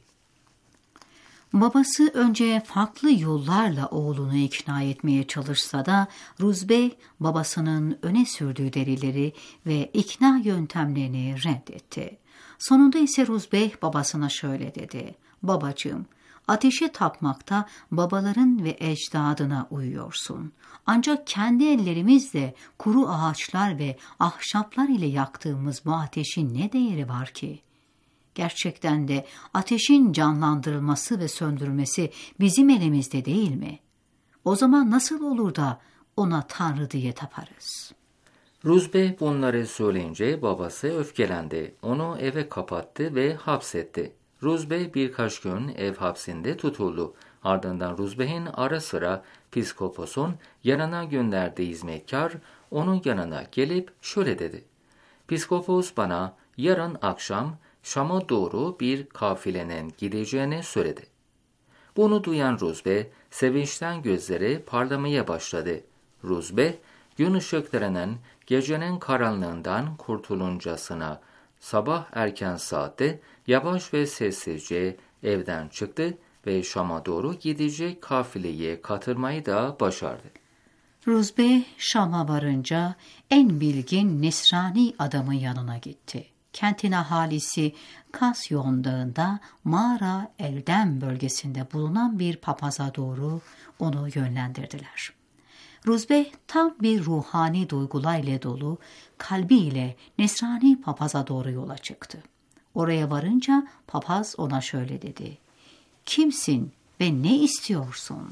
Babası önce farklı yollarla oğlunu ikna etmeye çalışsa da Ruzbe babasının öne sürdüğü delilleri ve ikna yöntemlerini reddetti. Sonunda ise Ruzbe babasına şöyle dedi. Babacığım, ateşe tapmakta babaların ve ecdadına uyuyorsun. Ancak kendi ellerimizle kuru ağaçlar ve ahşaplar ile yaktığımız bu ateşin ne değeri var ki? Gerçekten de ateşin canlandırılması ve söndürülmesi bizim elimizde değil mi? O zaman nasıl olur da ona Tanrı diye taparız? Ruzbe bunları söyleyince babası öfkelendi. Onu eve kapattı ve hapsetti. Ruzbe birkaç gün ev hapsinde tutuldu. Ardından Ruzbe'nin ara sıra Piskopos'un yanına gönderdiği hizmetkar onun yanına gelip şöyle dedi. Piskopos bana yarın akşam Şam'a doğru bir kafilenin gideceğini söyledi. Bunu duyan Ruzbe sevinçten gözleri parlamaya başladı. Ruzbe gün ışıklarının gecenin karanlığından kurtuluncasına sabah erken saatte yavaş ve sessizce evden çıktı ve Şam'a doğru gidecek kafileye katılmayı da başardı. Ruzbe Şam'a varınca en bilgin Nesrani adamın yanına gitti. Kentin ahalisi Kasyon Dağı'nda Mağara Eldem bölgesinde bulunan bir papaza doğru onu yönlendirdiler. Ruzbe tam bir ruhani duygularla dolu kalbiyle Nesrani papaza doğru yola çıktı. Oraya varınca papaz ona şöyle dedi. Kimsin ve ne istiyorsun?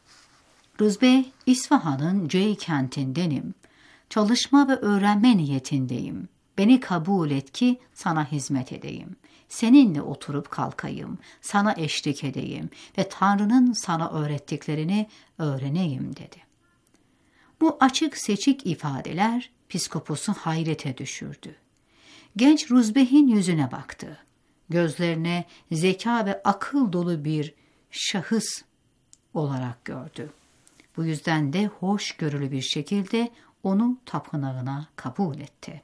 Ruzbe, İsfahan'ın Cey kentindenim. Çalışma ve öğrenme niyetindeyim. Beni kabul et ki sana hizmet edeyim. Seninle oturup kalkayım, sana eşlik edeyim ve Tanrı'nın sana öğrettiklerini öğreneyim dedi. Bu açık seçik ifadeler Piskopos'u hayrete düşürdü. Genç Ruzbe'nin yüzüne baktı. Gözlerine zeka ve akıl dolu bir şahıs olarak gördü. Bu yüzden de hoşgörülü bir şekilde onu tapınağına kabul etti.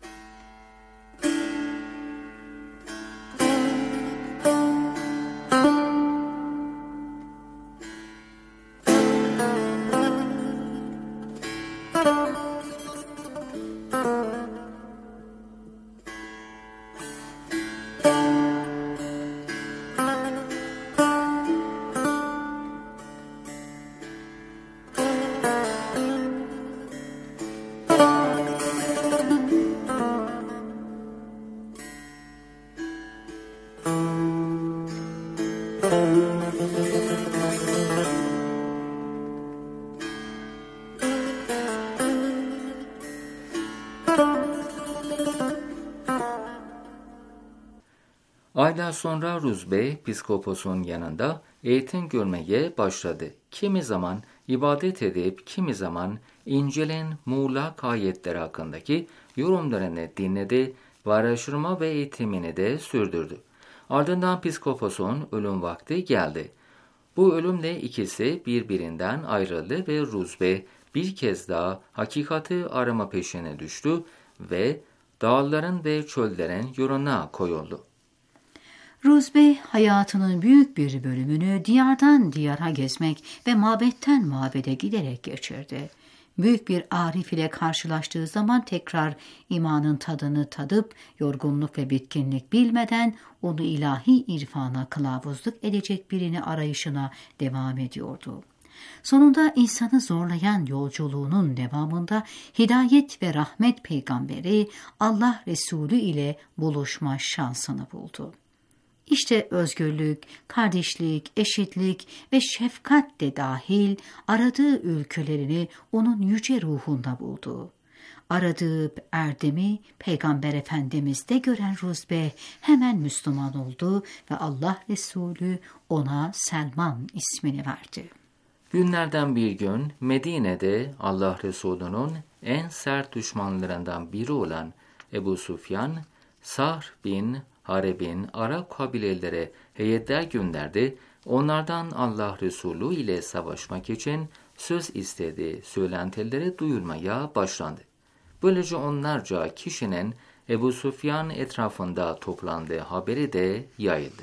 Aylar sonra Ruzbe, Piskopos'un yanında eğitim görmeye başladı. Kimi zaman ibadet edip, kimi zaman İncil'in muğlak ayetleri hakkındaki yorumlarını dinledi ve araştırma ve eğitimini de sürdürdü. Ardından Piskopos'un ölüm vakti geldi. Bu ölümle ikisi birbirinden ayrıldı ve Ruzbe bir kez daha hakikati arama peşine düştü ve dağların ve çöllerin yoluna koyuldu. Ruzbe hayatının büyük bir bölümünü diyardan diyara gezmek ve mabetten mabede giderek geçirdi. Büyük bir arif ile karşılaştığı zaman tekrar imanın tadını tadıp yorgunluk ve bitkinlik bilmeden onu ilahi irfana kılavuzluk edecek birini arayışına devam ediyordu. Sonunda insanı zorlayan yolculuğunun devamında hidayet ve rahmet peygamberi Allah Resulü ile buluşma şansını buldu. İşte özgürlük, kardeşlik, eşitlik ve şefkat de dahil aradığı ülkelerini onun yüce ruhunda buldu. Aradığı erdemi Peygamber Efendimiz'de gören Ruzbe hemen Müslüman oldu ve Allah Resulü ona Selman ismini verdi. Günlerden bir gün Medine'de Allah Resulü'nün en sert düşmanlarından biri olan Ebu Süfyan, Sahr bin Hareb'in Arap kabilelere heyetler gönderdi, onlardan Allah Resulü ile savaşmak için söz istediği söylentileri duyurmaya başlandı. Böylece onlarca kişinin Ebu Süfyan etrafında toplandığı haberi de yayıldı.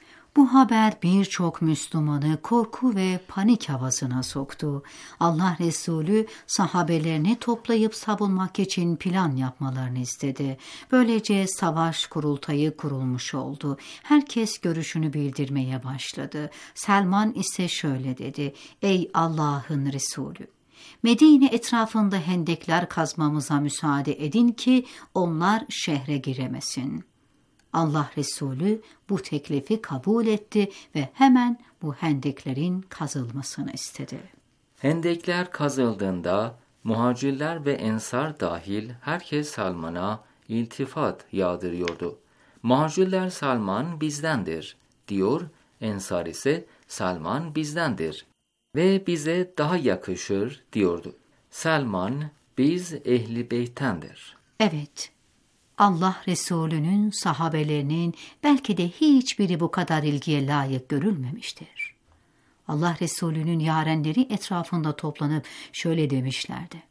Bu haber birçok Müslümanı korku ve panik havasına soktu. Allah Resulü sahabelerini toplayıp savunmak için plan yapmalarını istedi. Böylece savaş kurultayı kurulmuş oldu. Herkes görüşünü bildirmeye başladı. Selman ise şöyle dedi: "Ey Allah'ın Resulü! Medine etrafında hendekler kazmamıza müsaade edin ki onlar şehre giremesin." Allah Resulü bu teklifi kabul etti ve hemen bu hendeklerin kazılmasını istedi. Hendekler kazıldığında muhacirler ve ensar dahil herkes Salman'a iltifat yağdırıyordu. Muhacirler Salman bizdendir diyor, ensar ise Salman bizdendir ve bize daha yakışır diyordu. Salman biz Ehl-i Beyt'tendir. Evet, Allah Resulü'nün sahabelerinin belki de hiçbiri bu kadar ilgiye layık görülmemiştir. Allah Resulü'nün yarenleri etrafında toplanıp şöyle demişlerdi: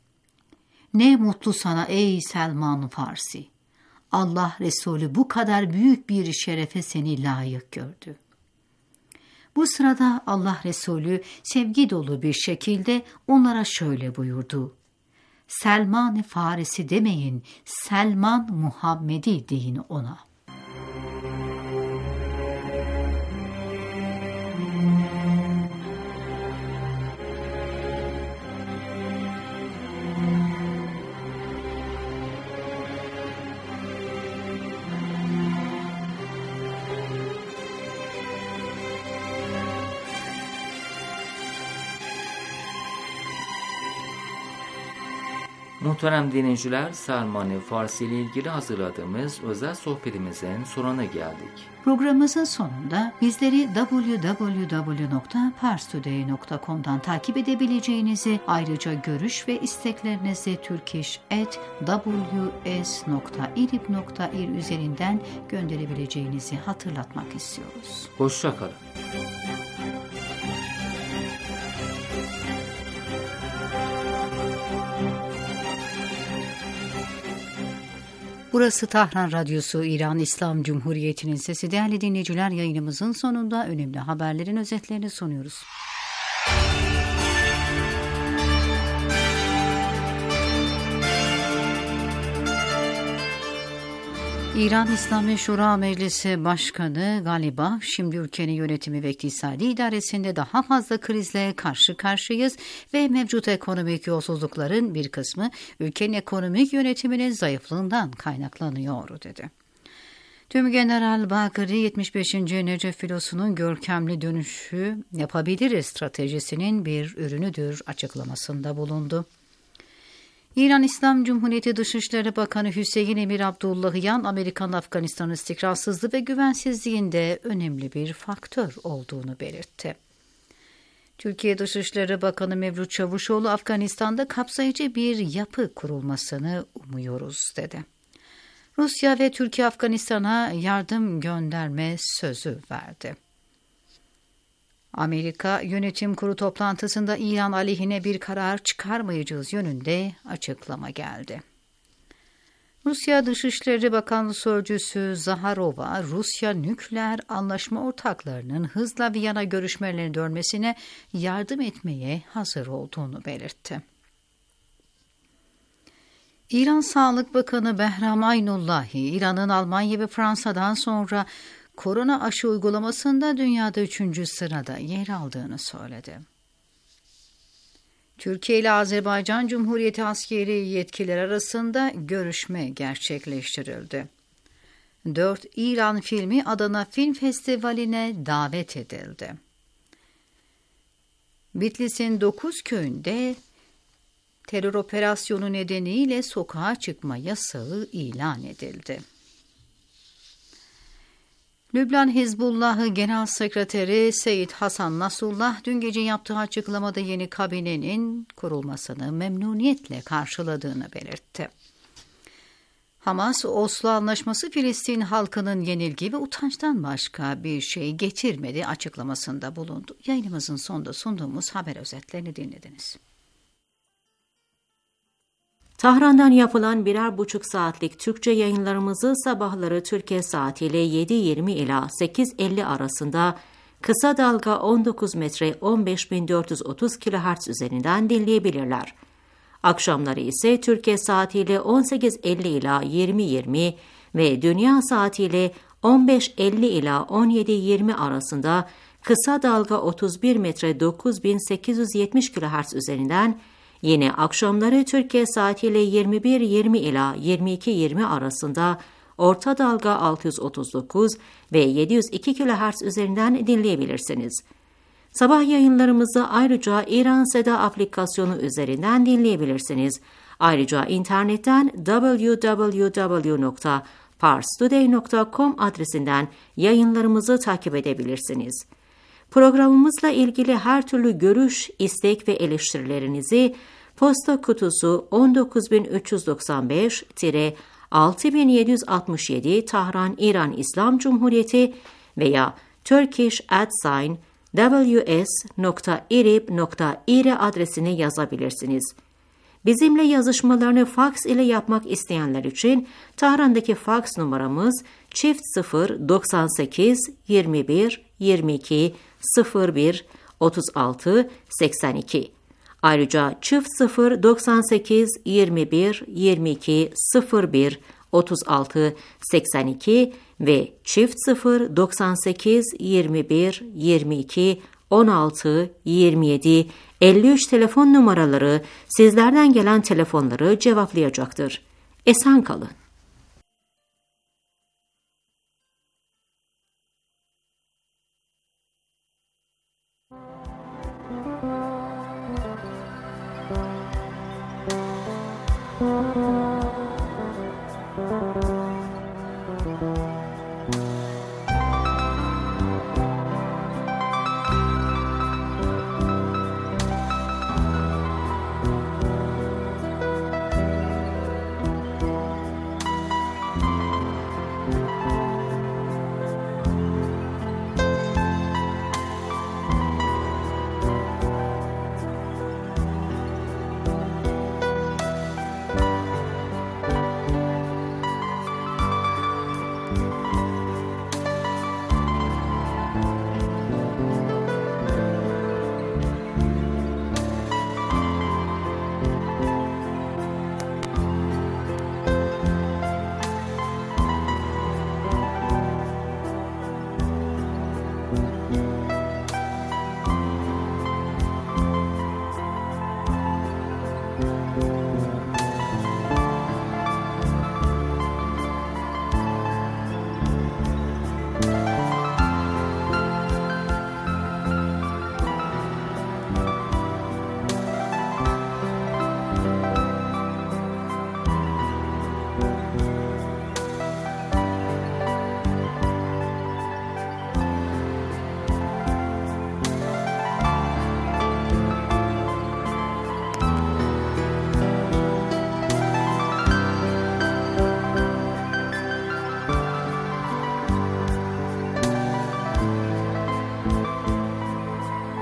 "Ne mutlu sana ey Selman Farsi! Allah Resulü bu kadar büyük bir şerefe seni layık gördü." Bu sırada Allah Resulü sevgi dolu bir şekilde onlara şöyle buyurdu: "Selman Farisi demeyin, Selman Muhammedi deyin ona." Muhterem dinleyiciler, Salman-ı Farsi ile ilgili hazırladığımız özel sohbetimizin sonuna geldik. Programımızın sonunda bizleri double-u double-u double-u nokta pars today nokta com'dan takip edebileceğinizi, ayrıca görüş ve isteklerinizi turkish at w s nokta idlib nokta ir üzerinden gönderebileceğinizi hatırlatmak istiyoruz. Hoşça kalın. Burası Tahran Radyosu, İran İslam Cumhuriyeti'nin sesi. Değerli dinleyiciler, yayınımızın sonunda önemli haberlerin özetlerini sunuyoruz. İran İslami Şura Meclisi Başkanı Galibaf, şimdi ülkenin yönetimi ve iktisadi idaresinde daha fazla krizle karşı karşıyayız ve mevcut ekonomik yolsuzlukların bir kısmı ülkenin ekonomik yönetiminin zayıflığından kaynaklanıyor dedi. Tümgeneral Bakırı yetmiş beşinci Necef filosunun görkemli dönüşü yapabiliriz stratejisinin bir ürünüdür açıklamasında bulundu. İran İslam Cumhuriyeti Dışişleri Bakanı Hüseyin Emir Abdullahiyan, Amerikan Afganistan istikrarsızlığı ve güvensizliğinde önemli bir faktör olduğunu belirtti. Türkiye Dışişleri Bakanı Mevlüt Çavuşoğlu, Afganistan'da kapsayıcı bir yapı kurulmasını umuyoruz dedi. Rusya ve Türkiye Afganistan'a yardım gönderme sözü verdi. Amerika Yönetim Kurulu toplantısında İran aleyhine bir karar çıkarmayacağız yönünde açıklama geldi. Rusya Dışişleri Bakanlığı Sözcüsü Zaharova, Rusya nükleer anlaşma ortaklarının hızla Viyana görüşmelerine dönmesine yardım etmeye hazır olduğunu belirtti. İran Sağlık Bakanı Behram Aynullahi, İran'ın Almanya ve Fransa'dan sonra korona aşı uygulamasında dünyada üçüncü sırada yer aldığını söyledi. Türkiye ile Azerbaycan Cumhuriyeti askeri yetkililer arasında görüşme gerçekleştirildi. Dört İran filmi Adana Film Festivali'ne davet edildi. Bitlis'in dokuz köyünde terör operasyonu nedeniyle sokağa çıkma yasağı ilan edildi. Lübnan Hizbullahı Genel Sekreteri Seyyid Hasan Nasrullah dün gece yaptığı açıklamada yeni kabinenin kurulmasını memnuniyetle karşıladığını belirtti. Hamas, Oslo Anlaşması Filistin halkının yenilgi ve utançtan başka bir şey getirmedi açıklamasında bulundu. Yayınımızın sonunda sunduğumuz haber özetlerini dinlediniz. Tahran'dan yapılan birer buçuk saatlik Türkçe yayınlarımızı sabahları Türkiye saatiyle yedi yirmi ila sekiz elli arasında kısa dalga on dokuz metre on beş bin dört yüz otuz kilohertz üzerinden dinleyebilirler. Akşamları ise Türkiye saatiyle on sekiz elli ila yirmi yirmi ve dünya saatiyle on beş elli ila on yedi yirmi arasında kısa dalga otuz bir metre dokuz bin sekiz yüz yetmiş kilohertz üzerinden, yine akşamları Türkiye saatiyle yirmi bir yirmi ila yirmi iki yirmi arasında orta dalga altı yüz otuz dokuz ve yedi yüz iki kilohertz üzerinden dinleyebilirsiniz. Sabah yayınlarımızı ayrıca İran Seda aplikasyonu üzerinden dinleyebilirsiniz. Ayrıca internetten double-u double-u double-u nokta pars today nokta com adresinden yayınlarımızı takip edebilirsiniz. Programımızla ilgili her türlü görüş, istek ve eleştirilerinizi posta kutusu on dokuz bin üç yüz doksan beş altı bin yedi yüz altmış yedi Tahran İran İslam Cumhuriyeti veya turkish at sign ws nokta irib nokta ir adresine yazabilirsiniz. Bizimle yazışmalarını faks ile yapmak isteyenler için Tahran'daki faks numaramız çift sıfır doksan sekiz yirmi bir yirmi iki sıfır bir otuz altı seksen iki. Ayrıca çift sıfır doksan sekiz yirmi bir yirmi iki sıfır bir otuz altı seksen iki ve çift sıfır doksan sekiz yirmi bir yirmi iki on altı yirmi yedi elli üç telefon numaraları sizlerden gelen telefonları cevaplayacaktır. Esen kalın.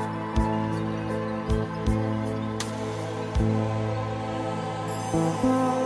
Thank you.